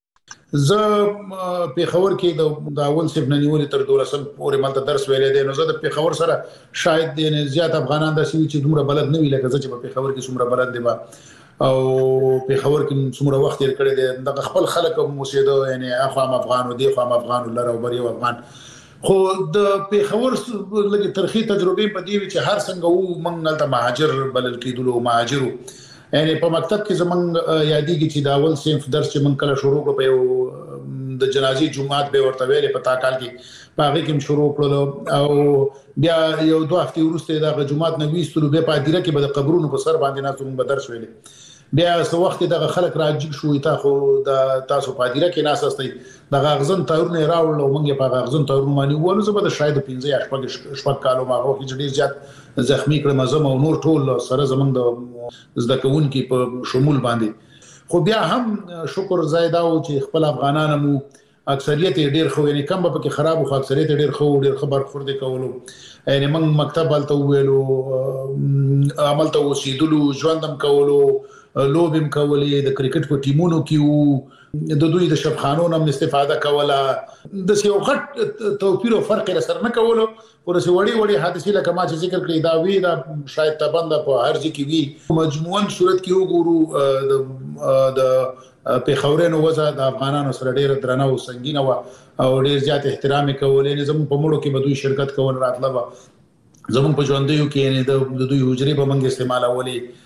G: زه پېښور کې د اول صنف نه نیولې تر دولسم پورې مالته درس ویلې دی. نو زه د پېښور سره شاید د زیات افغانان داسې وي چې دومره بلد نه وي لکه زه چې په پېښور کې څومره بلد دی با او پېښور کې څومره وخت یې کړی دی. د خپل خلک موسیده، یعنی اخوام افغان او دی خام افغان لره او بریو افغان. خو د پېښور لږ ترخی تجربه په دی چې هر څنګه وو موږ نلته مهاجر بلل کېدلو مهاجرو. یعنی په مکتب کې زمونږ یادېږي چې د اول صنف درس چې موږ کله شروع کړو په یو د جنازي جمعات به ورته ویلې په تاکال کې په هغه کې شروع کړو، او بیا یو دوه هفتې وروسته د جمعات نه ویستلو به په دیره کې به د قبرونو په سر باندې ناسو موږ درس ویلې. بیا څو وخت دغه خلک راځي شو تا خو د تاسو په دیره کې ناساستي د غغزن تورونه راوړل او موږ په غغزن تورونه باندې ولو زه به شاید پنځه یا شپږ شپږ کالو ما هو کې ډیر زیات زخمی کړم زما او نور ټول سره زمونږ د زده کوونکو په شمول باندې. خو بیا هم شکر زیاده او چې خپل افغانانو اکثریت ډیر خو یعنی کم به کې خراب خو اکثریت ډیر خو ډیر خبر خورد کولو. یعنی موږ مکتب الته ویلو عمل ته وسیدلو ژوندم کولو لوبم کولې د کرکټ په ټیمونو کې وو د دوی د شفخانو نم استفاده کوله د یو غټ توپیر او فرق سره نه کولو ورسې وړي وړي حادثه لکه ما چې ذکر کړی دا وی دا شاید تبند په هر ځای کې وی مجموعاً صورت کې وګورو د د په خورینو وزه د افغانانو سره ډیر درنه او سنگینه و او ډیر زیات احترام کولې نه زموږ په مړو کې بدوي شرکت کول راتله و زموږ په ژوندیو کې نه د دوی حجرې به موږ استعمالولې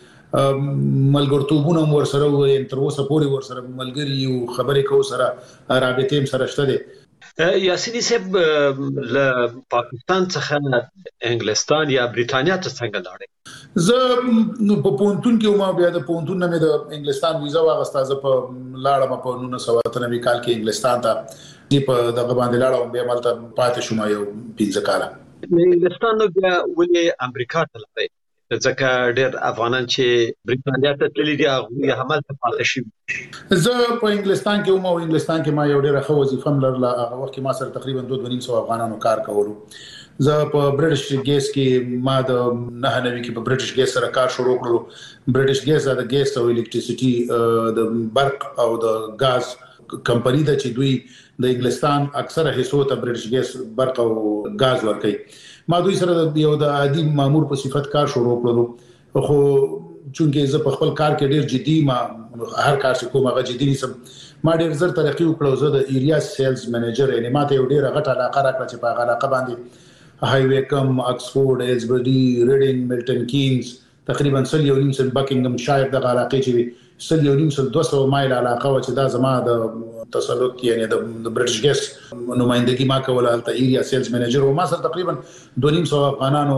G: ملګرتوبونه ور سره وې تر اوسه پورې ور سره ملګری او خبرې کو سره رابطې سره شته دي
D: یاسینی صاحب له پاکستان څخه انګلستان یا بریټانیا ته څنګه لاړې
G: زه په پونتون کې ما بیا د پونتون نه مې د انګلستان ویزا واغسته زه په لاړم په نولس سوه اتنوي کال کې انګلستان ته دی په دغه باندې لاړم بیا مالته پاتې شوم یو پنځه کاله
D: انګلستان نو بیا ولې امریکا ته لاړې ځکه ډېر افغانان چې بریټانیا ته تللي دي هغه عمل ته پاتې شي
G: زه په انګلستان کې ومه انګلستان کې ما یو ډېر ښه وظیفه لرله هغه وخت کې ما سره تقریبا دوه نیم سو افغانانو کار کولو زه په برټش ګیس کې ما د نه نوي کې په برټش ګیس سره کار شروع کړو برټش ګیس د ګیس او الکتریسيټي د برق او د غاز کمپنی د چې دوی د انګلستان اکثره حصو ته برټش ګیس برق او غاز ورکوي ما دوی سره یو د عادي مامور په صفت کار شروع کړو خو چونکه زه په خپل کار کې ډیر جدي ما هر کار چې کوم هغه جدي نسم ما ډیر زر ترقی وکړو زه د ایریا سیلز منیجر یعنی ماته یو ډیر غټه علاقه راکړه چې په هغه علاقه باندې های وی کم اکسفورد ایزبرډي ریډینګ ملټن کینز تقریبا سل یو نیم سل بکینګم شایر د علاقې چې سل یو نیم سل دوه سوه مایل علاقه و چې دا زما د تسلط یعنی د برټش ګیس نمائندګي ما کوله الته ایریا سیلز منیجر او ما سره تقریبا دوه نیم سوه افغانانو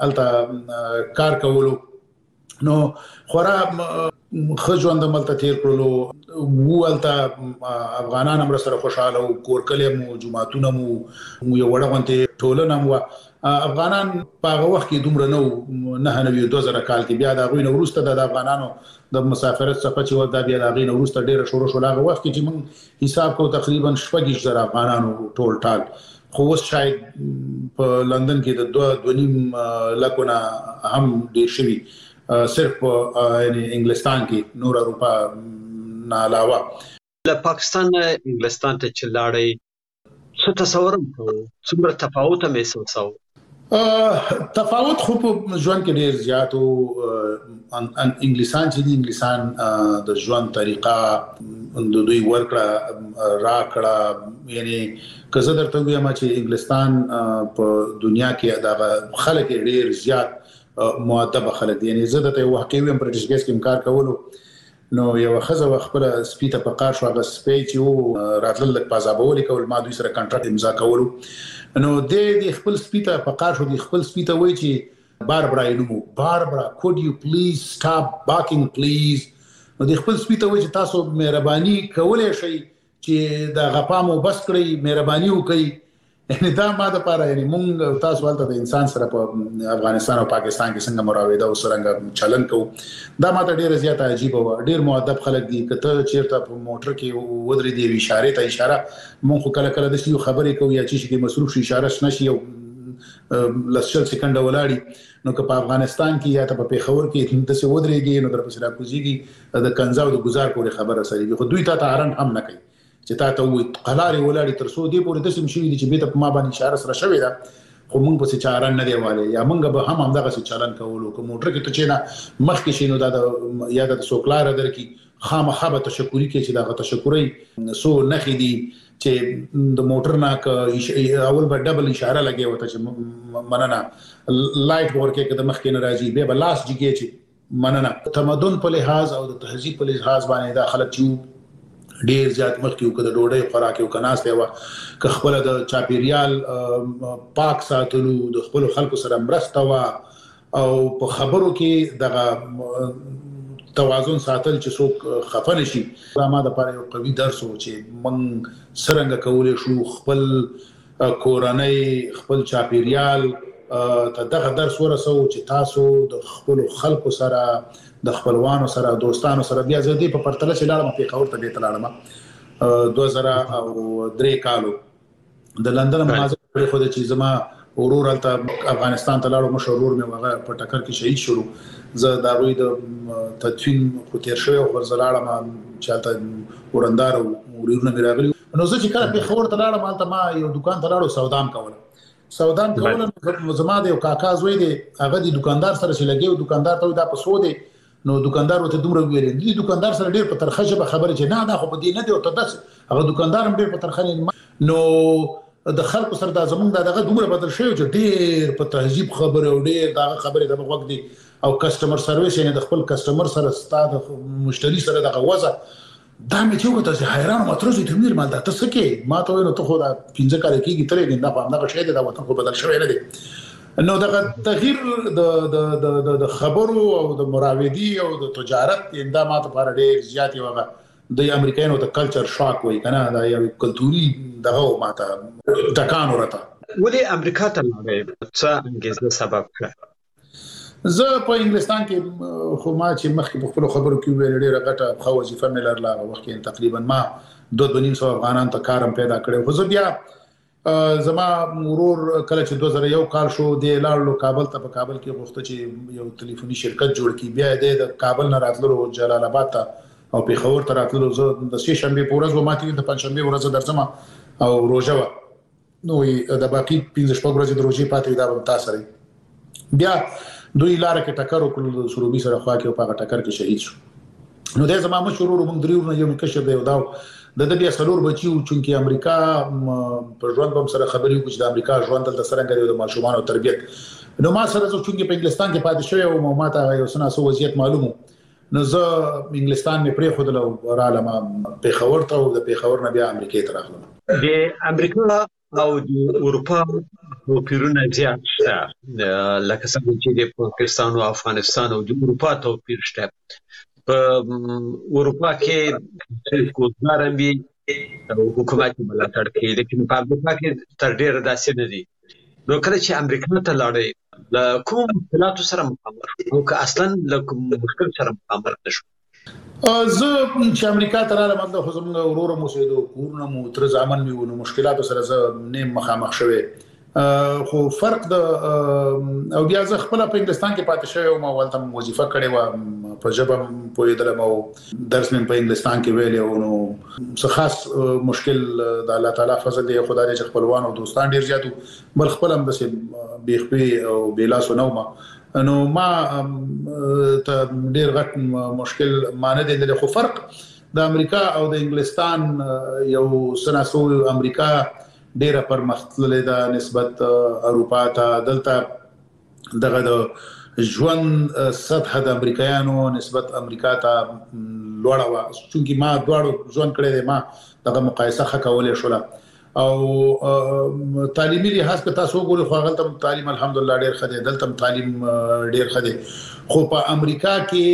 G: الته کار کولو نو خورا خجوند ملته تیر کړلو وولته افغانان هم سره خوشاله او کورکلې مو جماعتونه مو یو وړاندې ټولنه مو افغانان په هغه وخت کې دومره نو نه نوي دوه زره کال کې بیا د غوینه ورسته د افغانانو د مسافرت څخه چې ودا بیا د غوینه ورسته ډیره شروع شو هغه وخت کې چې موږ حساب کو تقریبا شپږ زره افغانانو ټول ټال خو اوس شاید په لندن کې د دوه دوه نیم لکونه هم ډیر شوي صرف یعنی انګلستان کې نور اروپا نه علاوه
D: له پاکستان انګلستان ته چلاړې څه تصور کوو څومره تفاوت محسوسو
G: تفاوت خو په ژوند کې ډیر زیات او انګلیسان چې دی انګلیسان د ژوند طریقه د دوی ورکړه راکړه یعنی که زه درته وایم چې انګلستان په دنیا کې د خلک ډیر زیات مؤدب خلک یعنی زه د واقعي ویم برټش ګیس کې کار کولو نو یو خزه خپل سپیته په کار شو غ سپی چې راتل لک پازابول کول ما دوی سره کانټراکټ امضا کولو نو د خپل سپیته په کار شو د خپل سپیته وای چې باربرا نو باربرا could you please stop barking please نو د خپل سپیته وای چې تاسو مهرباني کولای شئ چې دا غپامو بس کړئ مهرباني وکړئ یعنی دا ما د پاره یعنی مونږ تاسو ولته د انسان سره په افغانستان او پاکستان کې څنګه مراوده او څنګه چلن کو دا ماته ډیره زیاته عجیب و ډیر مؤدب خلک دي کته چیرته په موټر کې ودرې دی اشاره ته اشاره مونږ کله کله د شي خبرې کوي یا چې کې مصروف شي اشاره نشي او لسل سکند ولاړی نو که په افغانستان کې یا ته په پیښور کې د څه ودرېږي نو در په سره کوزيږي د کنځاو د گزار کولې خبره سره خو دوی ته هرن هم نه کوي چې تا ته وي قلاري ولاړی تر څو دی پورې د سم شي چې به ته ما باندې اشاره سره شوې ده خو موږ په څه چاران نه دیواله یا موږ به هم همدغه څه چلن کوو کوم موټر کې ته چې نه مخ کې شینو دا یا د سوکلار درکې خامخا به تشکرې کې چې دا تشکرې سو نخې دي چې د موټر نه ک اول به ډبل اشاره لګي وته چې مننه لایټ ورکه کې د مخ کې ناراضي به بلاس جګي چې مننه تمدن په لحاظ او د تهذیب په لحاظ باندې دا خلک چې ډیر زیات مخکې وکړه ډوډۍ خوراک او کناست یو که خپل د چاپیریال پاک ساتلو د خپل خلکو سره مرسته وا او په خبرو کې دغه توازن ساتل چې څوک خفه نشي دا ما د پاره یو قوي درس و چې من سرنګ کولې شو خپل کورنۍ خپل چاپیریال ته دغه درس ورسو چې تاسو د خپل خلکو سره د خپلوانو سره دوستانو سره بیا زه په پرتله چې لاړم په خبر ته به تلاړم دوه زره او درې کالو د لندن مازه پر خو د چې زما ورور الته افغانستان ته لاړو مشرور مې هغه په ټکر کې شهید شو زه دا وی د تدفین کو تیر شوی او ورزلاړه ما چاته ورندار ورونه مې راغلی نو زه چې کله په خبر ته لاړم مالته ما یو دکان ته لاړو سودام کوله سودام کوله زما د یو کاکا زوی دی هغه د دکاندار سره چې لګیو دکاندار ته دا په سو دی نو دکاندار وته دومره ویل دي دکاندار سره ډیر په ترخه ژبه خبره چې نه دا خو په دې نه دی او ته داس هغه دکاندار هم ډیر په ترخه نو د خلکو سره د زمونږ دغه دومره بدل شوی چې ډیر په تهذیب خبره او ډیر دغه خبره د وخت دی او کسٹمر سرویس یعنی د خپل کسٹمر سره ستاد مشتری سره دغه وځه دا مې چې وته چې حیران مترزي ترمیر مال دا تاسو کې ما ته نو ته خو دا پنځه کال کېږي ترې نه په هغه شی دا وته خو بدل شوی نه دی نو دا تغییر د د د خبرو او د مراودي او د تجارت دا ماته پر ډېر زیاتې وغه د امریکایانو د کلچر شاک وای کنه دا یو کلتوري دغه ماته ټکان ورته
D: ولې امریکا ته لاړې څه انګیزه سبب کړ
G: زه په انګلستان کې خو ما چې مخکې په خپل خبرو کې ویل ډېر غټه خو وظیفه مې لرله وخت کې تقریبا ما دوه دوه نیم سو افغانان ته کارم پیدا کړو خو زه بیا زما مرور کله چې دوه زره یو کال شو د لاړو کابل ته په کابل کې غوښته چې یو ټلیفوني شرکت جوړ کړي بیا د کابل نه راتلو جلال آباد ته او پیښور ته راتلو زه د سې شنبه په ورځ و ماتې د پنځ شنبه ورځ درځم او روزه و نو د باقي پنځه شپږ ورځې د روزي پاتې دا و تاسو بیا دوی لار کې ټکر وکړل د سروبي سره خوا کې په ټکر کې شهید شو نو د زما مشرور موږ دریو نه یو کشر دی دا د دې بیا سلور بچیو چې امریکا په ژوند هم سره خبرې وکړي د امریکا ژوند د سره غوړي د ماشومان او تربيت نو ما سره چې په انګلستان کې پاتې شوی او ما ته یو سنا سو وضعیت معلومو نو زه انګلستان مې پرې خود له رااله په خبر ته او د پیښور نه بیا امریکا ته راغلم
D: د امریکا او د اروپا په پیرونه زیات شته لکه څنګه چې د پاکستان او افغانستان او د اروپا توپیر شته په اروپا کې کوزارم بي حکومت ملاتړ کوي لیکن په امریکا کې تر ډیره داسې نه دي نو کله چې امریکا ته لاړې له کوم مشکلاتو سره مخامخ او که اصلا له کوم مشکل سره مخامخ نشو
G: زه چې امریکا ته راغلم د خو زموږ ورور مو سیدو کورونه مو تر ځامن میونو مشکلاتو سره زه نه مخامخ شوه خو فرق د او بیا زه خپل په انګلستان کې پاتې شوی او ما ولته وظیفه کړې و په ژبه په دې مو درس مې په انګلستان کې ویل او نو څه خاص مشکل د الله تعالی فضل دی خدای دې خپلوان او دوستان ډیر زیاتو بل خپل هم د بیخبي او بلا سنو ما نو ما ته ډیر غټ مشکل مانه دي د خو فرق د امریکا او د انګلستان یو سناسو امریکا ډیره پرمختللې ده نسبت اروپا ته دلته دغه د ژوند سطح د امریکایانو نسبت امریکا ته لوړه و چې ما دواړو ژوند کړی دی ما دغه مقایسه کولای شو او تعلیمي لحاظ په تاسو ګورئ خو غلطه تعلیم الحمدلله ډیر خدای دلته تعلیم ډیر خدای خو په امریکا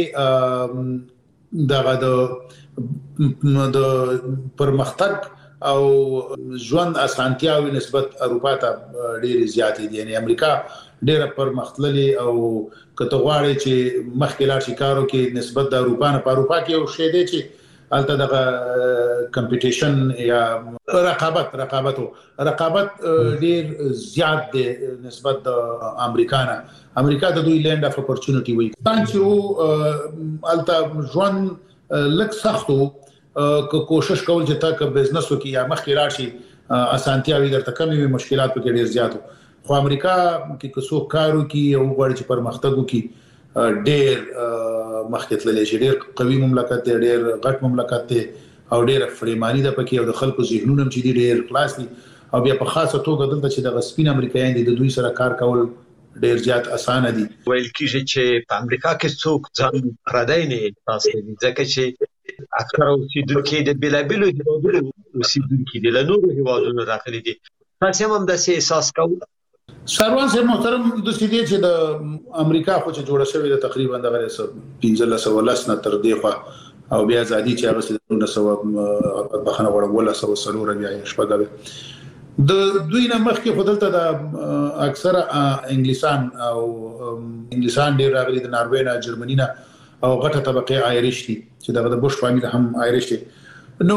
G: کې دغه د پرمختګ او ژوند اسانتیاوي نسبت اروپا ته ډېر زیات دي یعنی امریکا ډېر پرمختللي او کته غواړي چې مخکې لاړ شي کارو کې نسبت د اروپا نه په اروپا کې یو شی دی چې البته دغه کمپټیشن یا رقابت رقابت رقابت ډېر زیات دی نسبت د امریکا نه امریکا د دوی لینډ اف اپورچونټی وي چې البته ژوند لک سختو که کوشش کول چې تا که بزنس وکي یا مخکې راشي اسانتیاوي درته کمی وي مشکلات پکې ډیر زیاتو خو امریکا کې که څوک کارو کوي او غواړي چې پرمختګ وکړي ډیر مخکې تللی شي ډیر قوي مملکت دی ډیر غټ مملکت دی او ډیر فریمانی ده پکې او د خلکو ذهنونه چې دي ډیر خلاص دي او بیا په خاصه توګه دلته چې د سپین امریکایان دي د دوی سره کار کول ډیر زیات اسانه دي
D: ویل کیږي چې په امریکا کې څوک ځان پردای نه تاسو دي ځکه چې اکثر اوسیدونکو د بلابلو هیوادونو اوسیدونکو دي له نورو هیوادونو راغلي دي تاسو هم داسې احساس کوئ
G: سروان سره محترم د سیدې چې د امریکا خو چې جوړه شوې ده تقریبا د غره پنځه سوه ولس نه تر دی خو او بیا ازادي چې هغه د سوه بخنه وړ ولا سوه سلور بیا شپږه د دوی نه مخکې خدلته د اکثره انګلیسان او انګلیسان ډیر راغلي د ناروې نه جرمني نه او غټه طبقه آیریش دي چې دغه د بوش فامیل هم آیریش دي نو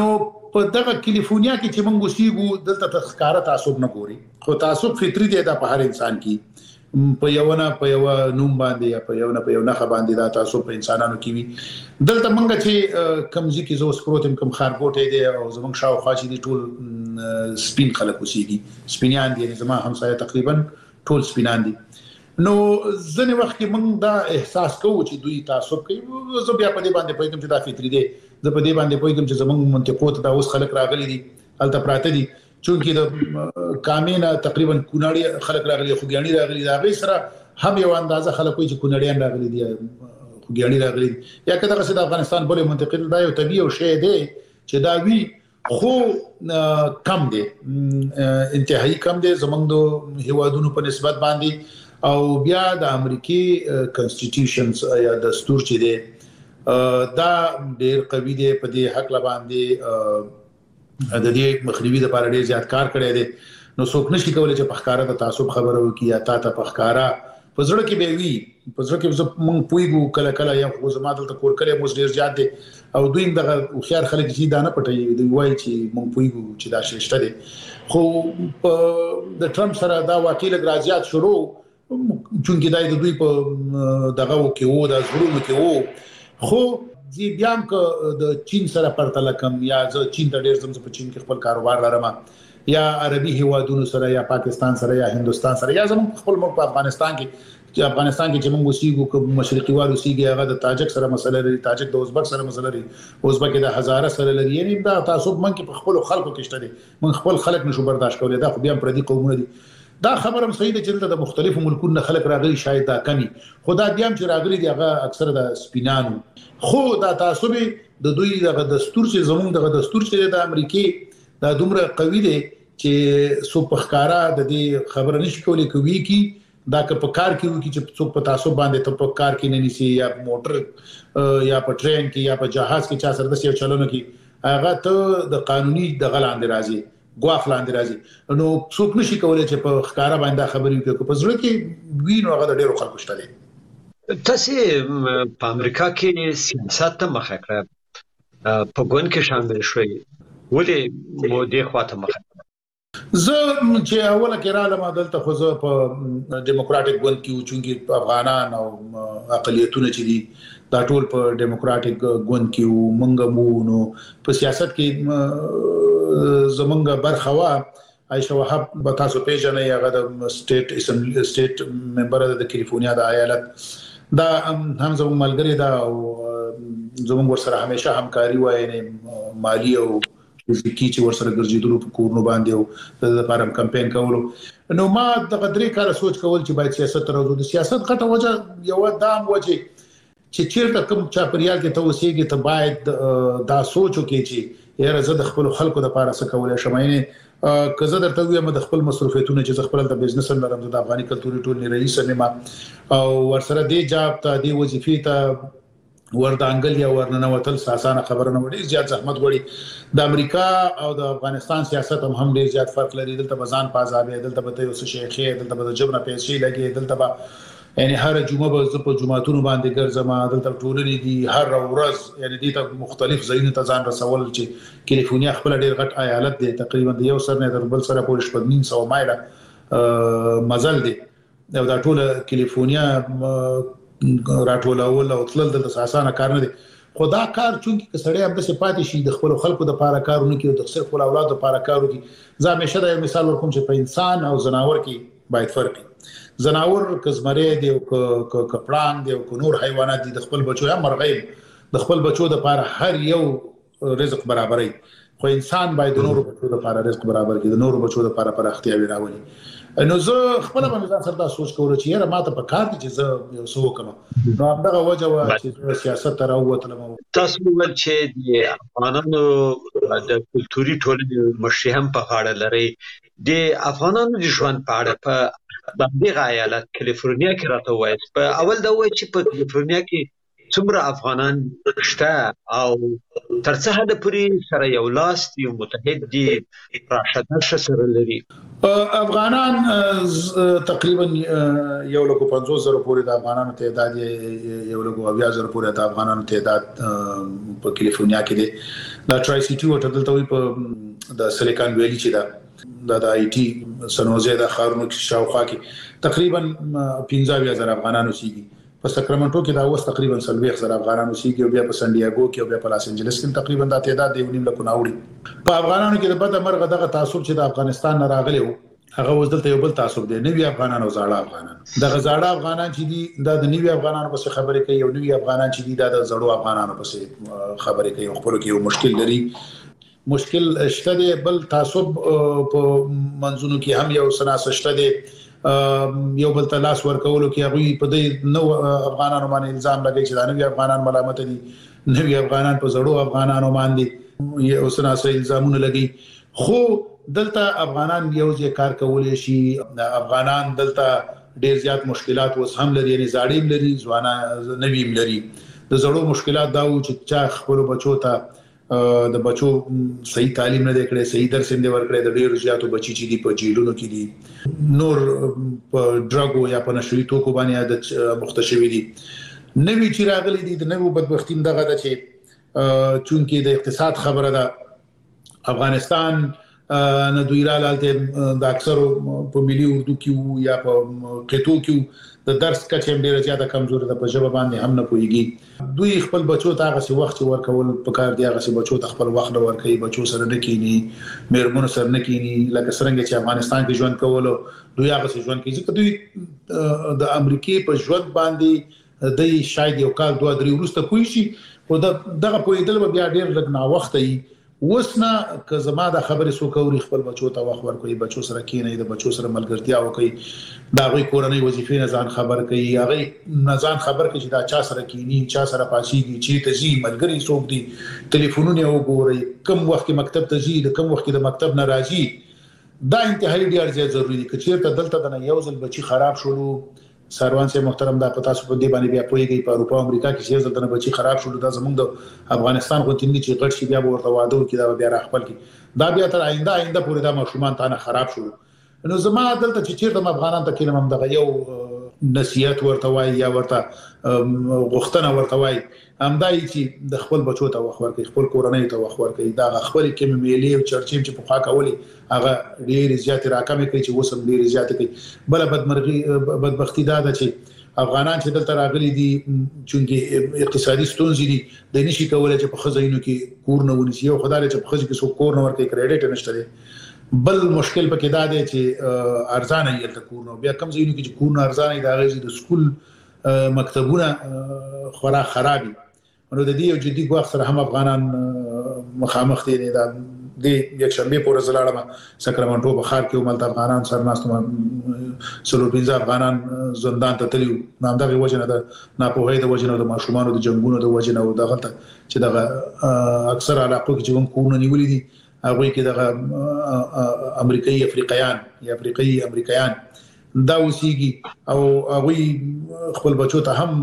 G: په دغه کیلیفورنیا کې چې موږ اوسېږو دلته تخکاره تعصب نه ګوري خو تعصب فطري دی د په هر انسان کې په یو نه په یو نوم باندې یا په یو نه په یو نه باندې دا تعصب په انسانانو کې وي دلته موږ چې کمزې کې زو سپروتم کم خارګوټې دی او زموږ شاوخوا چې دي ټول سپین خلک اوسېږي سپینان دي زما همسایه تقریبا ټول سپینان دي نو ځنې وخت کې موږ دا احساس کوو چې دوی تعصب کوي زه بیا په دې باندې پوهیږم چې دا فطري دی زه په دې باندې پوهیږم چې زموږ منطقو ته دا اوس خلک راغلي دي هلته پراته دي چونکی د کامینا تقریبا کوناړي خلک راغلي خوګیانی راغلي دا غي سره هم یو اندازه خلک وي چې کوناړیان راغلي دي خوګیانی راغلي یا کله چې د افغانستان بلې منطقې دا یو طبيعي او شی دی چې دا وی خو کم دی انتهایی کم دی زموږ د هیوادونو په نسبت باندې او بیا د امریکای کانسټیټیوشنز یا دستور چې دی دا ډېر قوي دی په دې حق لباندې د دې مخنیوي لپاره ډېر زیات کار کړی دی نو څوک نشي کولای چې په ښکارا د تعصب خبره وکړي یا تا ته په ښکارا په زړه کې به وي په زړه کې موږ پویګو کله کله یا خو زما دلته کور کله مو ډېر زیات دي او دوی دغه خيار خلک چې دا نه پټي دوی وایي چې موږ پویګو چې دا شته دي خو د ټرمپ سره دا واقعي لګ راځيات شروع چونکی دای د دوی په دغه کې وو د زړونو کې وو خو زی بیا هم که د چین سره پرتله کم یا زه چین ته ډیر زم په چین کې خپل کاروبار لرم یا عربي هیوادونو سره یا پاکستان سره یا هندستان سره یا زموږ خپل ملک په افغانستان کې چې افغانستان کې چې موږ اوسېږو کوم مشرقي وال اوسېږي هغه د تاجک سره مسله لري تاجک د ازبک سره مسله لري ازبک د هزاره سره لري یعنی دا تعصب من کې په خپل خلکو کې شته دي من خپل خلک نشو برداشت کولای دا خو بیا پردي قومونه دي دا خبره هم صحیح ده چې د مختلفو ملکونو خلک راغلي شاید دا کمی خدا بیا هم چې راغلي دي هغه اکثره د سپینانو خو دا تعصب د دوی د دستور چې زموږ د دستور چې د امریکای دا دومره قوي دي چې سو پخکارا د دې خبره نشي کولای کوي کی دا که په کار کې وي چې څوک په تعصب باندې ته په کار کې نه نيسي یا موټر یا په ټرین کې یا په جهاز کې چا سره د سیو چلونو کې هغه ته د قانوني د غلاندې راځي غواخ لاندې راځي نو څوک نشي کولای چې په ښکارا باندې خبرې وکړي په ځل کې وینو هغه د ډیرو خلکو شته دي
D: تاسو په امریکا کې سیاست ته مخه کړه په ګوند کې شامل شوي ولې مو دې خواته مخه
G: زه چې اوله کې را لمه دلته خو زه په ډیموکراټک ګوند کې چونګي افغانان او اقلیتونه چې دي دا ټول په ډیموکراټک ګوند کې مونږ مو نو په سیاست کې زمونږ برخوا عائشہ وهاب به تاسو پیژنئ هغه د سټیټ اسمبلی سټیټ ممبر د کیلیفورنیا د ایالت دا هم زموږ ملګری دا او زموږ ورسره همیشه همکاري وای نه مالی او فزیکی چې ورسره ګرځیدلو په کورونو باندې او د لپاره کمپاین کولو نو ما د قدرې کار سوچ کول چې باید سیاست راوځو د سیاست غټه وجه یو دام وجه چې چیرته کوم چاپریال کې ته اوسېږي ته باید دا سوچ وکړي چې یاره زه د خپل خلکو د لپاره څه کولای شم یعنی که زه درته وایم د خپل مصرفیتونه چې زه خپل د بزنس لرم د افغاني کلتوري ټولنې رئیس یم او ورسره دې جاب ته دې وظیفې ته وردانګل یا ورننوتل اسانه خبره نه وړي زیات زحمت وړي د امریکا او د افغانستان سیاست هم هم ډیر زیات فرق لري دلته بزان پازابې دلته به ته اوس شیخي دلته به جبنه پیسې لګي دلته به یعنی هر جمعه به په جمعهتون باندې ګرځم دلته ټولنې دي هر ورځ یعنی دې ته مختلف ځایونو ته ځان رسول چې کیلیفورنیا خپل ډیر غټ ایالت دی تقریبا د یو سر نه در بل سره پورې شپږ نیم سو مایله مزل دی دا ټول کیلیفورنیا راټولول او تلل د اساسانه کار نه دي خدا کار چونکی کسړی هم د صفات شي د خپل خلکو د لپاره کارونه کوي د صرف ول اولاد لپاره کارونه کوي زه همیشه دا مثال ورکوم چې په انسان او جناور کې باید فرق وي زناور کزمره دی او کپړان دی او نور حیوانات دي د خپل بچو یا مرغۍ د خپل بچو د لپاره هر یو رزق برابرای خو انسان باید د نور بچو د لپاره رزق برابر کړي د نور بچو د لپاره پر اختیار راوړي نو زه خپل باندې سره دا سوچ کوم چې یاره ماته په کار دي چې زه یو څه وکم نو هغه وجه وا چې سیاست ته راووتلم
D: تاسو ول چې د افغانانو د کلتوري ټولنې مشر هم په غاړه لري د افغانانو د ژوند په اړه په د دغه ایالت کیلیفورنیا کې راته وایي په اول دا وایي چې په کیلیفورنیا کې څومره افغانان شته او تر څه حد پورې سره یو لاس یو متحد دي راشد سره لري؟
G: افغانان تقریبا یو لکه پنځوس زره پورې د افغانانو تعداد یو لکه اویا زره پورې د افغانانو تعداد په کیلیفورنیا کې دی. دا ټرای سيټي وټ دلته وي په د سیلیکان ویلي چې دا د آی ټي سنوزه د خارونو کې شاوخوا کې تقریبا پنځه زره افغانانو سيږي. په ساکرامنټو کې دا اوس تقریبا سلويخ زره افغانانو سيږي او بیا په سان ډیاګو کې او بیا په لاس انجلس کې تقریبا دا تعداد دی ونیم لکه ناوړي. په افغانانو کې د بده مرغه دغه تعصب چې د افغانستان نه راغلی وو هغه اوس دلته یو بل تعصب دی. نوی افغانان او زاړه افغانان، دغه زاړه افغانان چې دي دا د نوی افغانانو په خبرې کوي او نوی افغانان چې دي دا د زړو افغانانو په خبرې کوي. خپل کې یو مشکل لري، مشکل شته دی. بل تعصب په منځونو کې هم یو سناس شته دی، یو بل تلاش ورکولو کې هغه په دې نو افغانانو باندې الزام لګي چې دا نوی افغانان ملامت دي، نوی افغانان په زړو افغانانو باندې یو سناس الزامونه لګي. خو دلته افغانان یو ځای کار کولای شي. افغانان دلته ډیر زیات مشکلات اوس هم لري، یعنی زاړیم لري، ځوانان نویم لري. د زړو مشکلات دا و چې چا خپل بچو ته د بچو صحیح تعلیم نه کړي، صحیح درس نه ورکړي. د ډیرو زیاتو بچی چې دی په جیلونو کې دي، نور په ډراګو یا په نشوي توکو باندې عادت مختشوي دي. نوی چې راغلي دي د نوو بدبختیم دغه د چې چونکی د اقتصاد خبره ده، افغانستان نه دوی را لاله د اکثر په ملي اردو کې یا په قطو کې د درس کچې ډیره زیاته کمزوري ده، په ژبه باندې هم نه پوهیږي. دوی خپل بچو ته هغه څه وخت ورکول په کار دی، هغه څه بچو ته خپل وخت ورکوي، بچو سره نه کینی، مېرمنو سره نه کینی. لکه څنګه چې افغانستان کې ژوند کولو دوی هغه څه ژوند کوي چې دوی د امریکای په ژوند باندې د شاید یو کال دوه درې وروسته کوي شي او دغه پویدل بیا ډیر لږ نا وخت ای وسنه که زما د خبرې سو کوي خپل بچو ته وخت ورکوي، بچو سره کینې، د بچو سره ملګرتیا وکړي، دا غوي کورنۍ وظیفې نه ځان خبر کوي، هغه نه ځان خبر کوي چې دا چا سره کینی، چا سره پاسيږي، چې ته زی ملګری څوک دي، ټلیفونونه وګوري، کوم وخت کوم وخت ته زی، کوم وخت د مکتب نه راځي. دا انتهایی ډیر زیات ضروری دي. چې چیرته دلته د یو ځل بچي خراب شولو، سروان سے محترم دا پتا سو په دې باندې بیا پويږي په اروپا امریکا کې چې ځل د بچي خراب شول، دا زمونږ د افغانستان خو تینې چې غټ شي بیا ورته واده وکړي، دا بیا راخپل کی دا بیا تر آینده آینده پورې دا مشرومان تانه خراب شول. نو زما دلته چې چیرته افغانان ته کلم هم دغه یو نصيحت ورته وای یا ورته غوښتنه ورته وای همدای چې د خپل بچو ته وخت ورکړي، خپل کورنۍ ته وخت ورکړي. دا خپل کې میلې او چرچیم چې په خوا کولي هغه ډېر زیات راکمه کوي چې وسم ډېر زیات کوي. بل بدمرغي بدبختی دا ده چې افغانان چې دلته راغلي دي چې اقتصادي ستونزې دي، د نشي کولای چې په خزینو کې کور نه ونیسي او خدای چې په خزې کې څو کور نه ورکړي، کریډټ نشته دی. بل مشکل پکې دا دی چې ارزانه یې ته کور نه، بیا کم ځایونو کې چې کور نه ارزانه دا غږی د سکول مکتبونه خورا خرابي. نو د دې یو جدي ګواښ سره هم افغانان مخامخ دي. دا د یک شنبه پورې زلاړه ساکرامنټو بخار کې وملت افغانان سره ناستو سلو پنځه افغانان زندان ته تللیو. نام دغه وجنه د ناپوهۍ د وجنه د ماشومان د جنگونو د وجنه او دغه چې دغه اکثر علاقو کې چې کوم کورونه نیولې دي هغه کې دغه امریکایي افریقایان یا افریقایي امریکایان دا وسیږي او هغه خپل بچو ته هم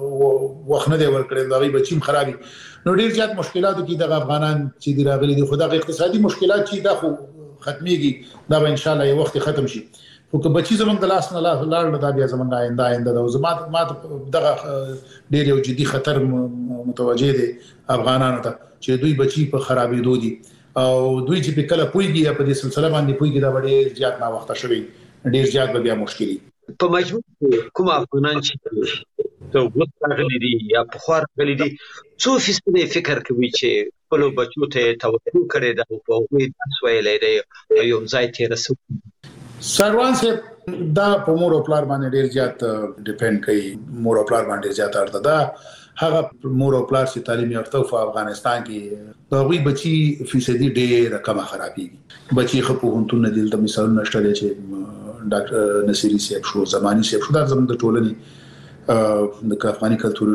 G: وخت نه دی ورکړی، دا غي بچیم خرابي. نو ډیر زیات مشکلاتو کې د افغانان چې دی راغلي دي، خو دا اقتصادي مشکلات چې دا خو ختميږي، دا به ان شاء الله یو وخت ختم شي. خو که بچی زمونږ د لاس نه لاړ دا بیا زمونږ آینده آینده دا زما ما دغه ډیر یو جدي خطر متوجه دي افغانانو ته چې دوی بچي په خرابېدو دي او دوی چې په کله پويږي یا په دې سلسله باندې پويږي دا ډیر زیات نا وخت شوی، ډیر زیات به بیا مشکلي.
D: په مجموع کوم افغانان چې ته وڅاغلي دي یا په خور غلي دي څو فیصد فکر کوي چې خپل بچو ته توجه کړي دا په وې تاسو ویلې دی یو ځای ته رسو.
G: سروان سے دا په مور او پلار باندې ډیر زیات ډیپند کوي، مور او پلار باندې زیات اړه ده. هغه مور او پلار چې تعلیم یافته په افغانستان کې دا وی بچي فیصدي ډیر کم خرابيږي. بچي خپو هنتون نه دي. د مثال نشته چې ډاکټر نصيري صاحب شو، زماني صاحب شو، دا زموږ د ټولنې د افغاني کلتوري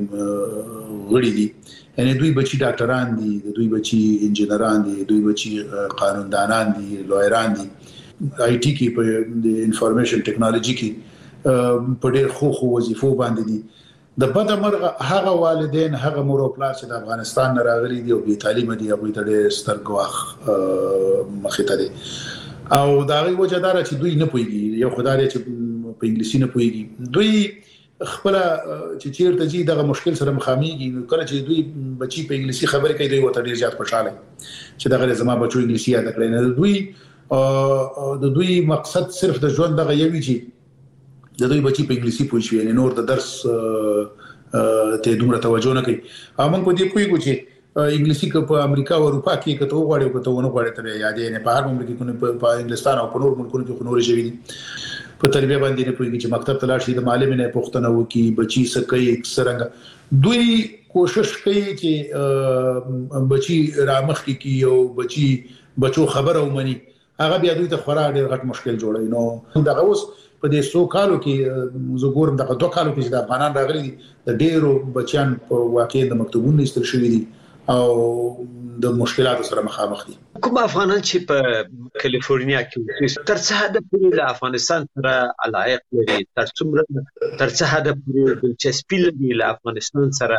G: ټولنې غړي دي. یعنی دوی بچي ډاکټران دي، دوی بچي انجنیران دي، دوی بچي قانوندانان دي، لویران دي، آی ټي کې په د انفارمیشن ټیکنالوژي کې په ډېر خو خو وظیفو باندې دي. د بده مرغه هغه والدین هغه مور او پلار چې د افغانستان نه راغلي دي او بې تعلیمه دي هغوی ته ډېر ستر ګواښ مخې ته دی او د هغې وجه دا ده چې دوی نه پوهېږي یو خو دا دی چې په انګلیسي نه پوهېږي دوی خپله چې چېرته ځي دغه مشکل سره مخامېږي نو کله چې دوی بچي په انګلیسي خبرې کوي دوی ورته ډېر زیات خوشحاله چې دغه زما بچو انګلیسي یاده کړی نه دوی د دوی مقصد صرف د ژوند دغه یو وي چې د دوی بچي په انګلیسي پوه شي یعنې نور د درس ته دومره توجه نه کوي او موږ په دې پوهېږو چې انګلیسي که په امریکا او اروپا کې که ته وغواړې او که ته ونه غواړې ته به یادې نه په هر مملکت په انګلستان او په نور ملکونو کې خو نورې ژبې دي په تربیه باندې نه پوهېږي چې مکتب ته لاړ شي د معلم نه پوښتنه وکړي بچي څه کوي څرنګه دوی کوشش کوي چې بچي رامخکې کړي او بچي بچو خبره ومني هغه بیا دوی ته خورا ډېر غټ مشکل جوړوي نو دغه اوس په دې څو کالو کې زه ګورم دغه دوه کالو کې چې د افغانان راغلي دي د ډېرو بچیان په واقع د مکتوبونو ایستل شوي دي او د مشکلاتو سره مخامخ دي
D: کوم افغانان چې په کالیفورنیا کې اوسي تر څه حد پورې له افغانستان سره علایق لري تر څومره تر څه حد پورې دلچسپي لري له افغانستان سره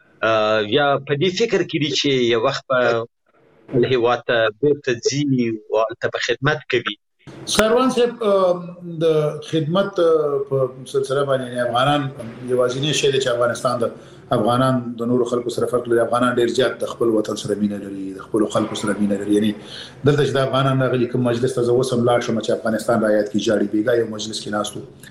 D: یا په دې فکر کې دي چې یو وخت په هیواد ته بیرته ځي او هلته به خدمت کوي
G: سروان صاحب د خدمت په سلسله باندې افغانان یوازینی شی چې افغانستان د افغانان د نورو خلکو سره فرق لري افغانان ډیر زیات د خپل وطن سره مینه لري د خپل خلکو سره مینه لري یعنی دلته چې د افغانان راغلي کوم مجلس ته زه وسم لاړ شم چې افغانستان رایاد کی جاړي بیګا یو مجلس کې ناستو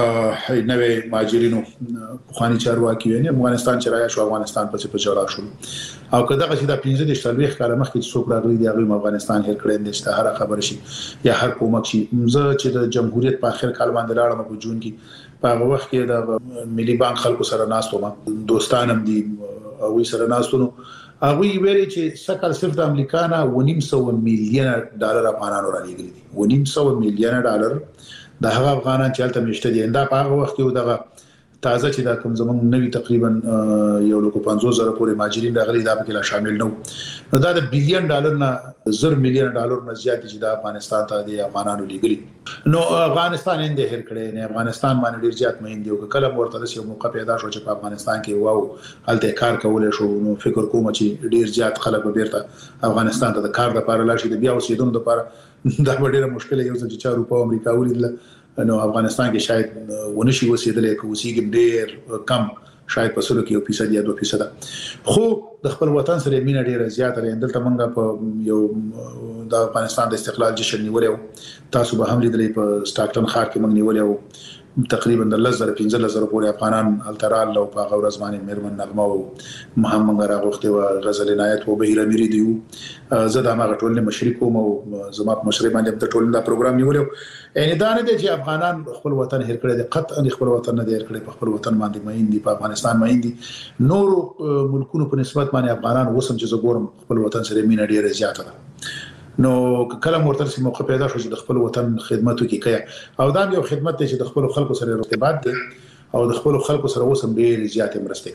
G: نوې ماجرینو خواني چارواکي یعنی افغانستان چې رایا شو افغانستان په څه په جوړا شو او کله چې دا پنځه د شلويخ کاله مخکې څوک راغلي دی هغه افغانستان هر کړی د اشتهار خبر شي یا هر کومک شي زه چې د جمهوریت په اخر کال باندې لاړم په جون کې په هغه وخت کې د ملي بانک خلکو سره ناستو ما دوستانم دي او سره ناستو هغه ویلي چې سکه صرف د امریکا نه ونیم سو میلیون ډالر افغانانو راغلي دي ونیم سو میلیون ډالر د هغه افغانان چې هلته مشته دي دا په هغه وخت کې دغه تازه چې دا کوم زمونږ نوی تقریبا یو لکه پنځوس زره پورې ماجرین راغلي دا پکې لا شامل نو نو دا د بیلیون ډالر نه زر میلیون ډالر نه زیات چې د افغانستان ته د افغانانو لګلي نو افغانستان انده هر کړي نه افغانستان باندې ډیر زیات مهین دی او کله ورته یو موقع پیدا شو چې په افغانستان کې واو هلته کار کول شو نو فکر کوم چې ډیر زیات خلک به بیرته افغانستان ته د کار لپاره لاړ شي د بیا اوسېدونکو لپاره دا ډیره مشکله یو چې چا اروپا او امریکا ولیدل نو افغانستان کې شاید ونشي وسیدلې کو وسیګم ډیر کم شاید په سلو کې یو فیصد یا دوه فیصد خو د خپل وطن سره مینه ډیره زیاته لري دلته موږ په یو د افغانستان د استقلال جشن نیولې تاسو به هم لیدلې په سټاکټن ښار کې موږ نیولې تقریبا د لزر پنځه لزر پورې افغانان الترال او په غورز باندې مېرمن نغمه او محمد راغوخته او غزل عنایت او بهیر اميري دیو زه د هغه ټولنې مشرک کوم او زما په مشرک باندې د ټولنې دا پروګرام نیولې ان دا نه دي چې افغانان خپل وطن هر کړی دي قطعا خپل وطن نه هر کړی په خپل وطن باندې مین دي په افغانستان مین دي نور ملکونو په نسبت باندې افغانان وسم چې زګورم خپل وطن سره مینه ډیره زیاته ده نو کله مرتر سي موقع پیدا شو چې د خپل وطن خدمت وکړي کیا او دا یو خدمت دی چې د خپل خلکو سره ارتباط دی او د خپل خلکو سره وسم ډیر زیات مرسته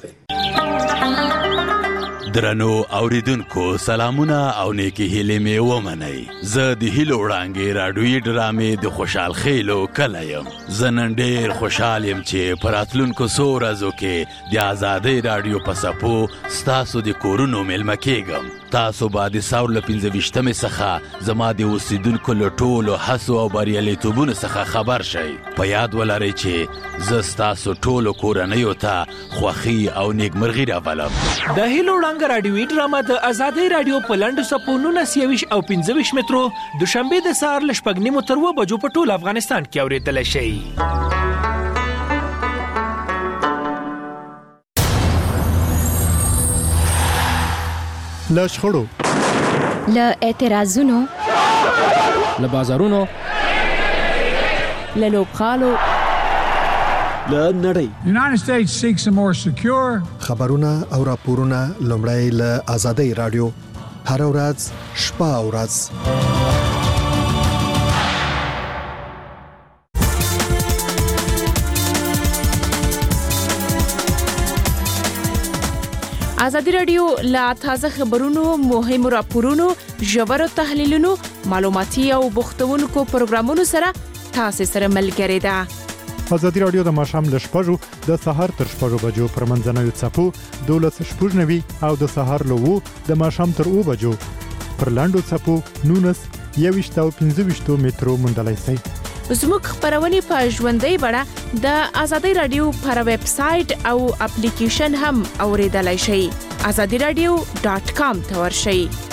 G: کوي
H: درنو اوریدونکو سلامونه او نیکی هیلې مې ومنئ زه د هیلو وړانګې راډیوي ډرامې د خوشحال خیلو کله یم زه نن ډېر خوشحال یم چې په راتلونکو څو ورځو کې د ازادۍ راډیو په څپو ستاسو د کورونو میلمه کیږم تاسو به د ساور له پنځه ویشتمې څخه زما د اوسیدونکو له ټولو هڅو او بریالیتوبونو څخه خبر شئ په یاد ولرئ چې زه ستاسو ټولو کورنیو ته خوښي او نیکمرغي راولم
I: د هیلو وړانګه راډیوي ډرامه د ازادۍ راډیو په لنډو څپو نولس یویشت او پنځه ویشت مترو دوشنبې د سهار له شپږ نیمو تر اووه بجو په ټول افغانستان کې اورېدلی شئ.
K: له شخړو
J: له اعتراضونو
I: له بازارونو
J: له لوبغالو
I: له نړۍ
L: United States seeks a more secure
K: خبرونه او راپورونه لومړی له ازادۍ رادیو هر ورځ شپه او ورځ
A: ازادي رادیو لا تازه خبرونو مهمو راپورونو ژورو تحلیلونو معلوماتي او بوختونکو پروګرامونو سره تاسو سره ملګری ده
M: ازادي رادیو د ماښام له شپږو د سهار تر شپږو بجو پر منځنوي څپو دولس شپږ نوي او د سهار له وو د ماښام تر اوه بجو پر لاندو څپو نونس یويشت او پنځه ویشت میټرو موندلای شئ.
A: زموږ خبرونه په ژوندۍ بڼه د ازادي رادیو پر ویب سټ او اپلیکیشن هم اوریدلای شئ. azadi radio dot com ته ورشئ.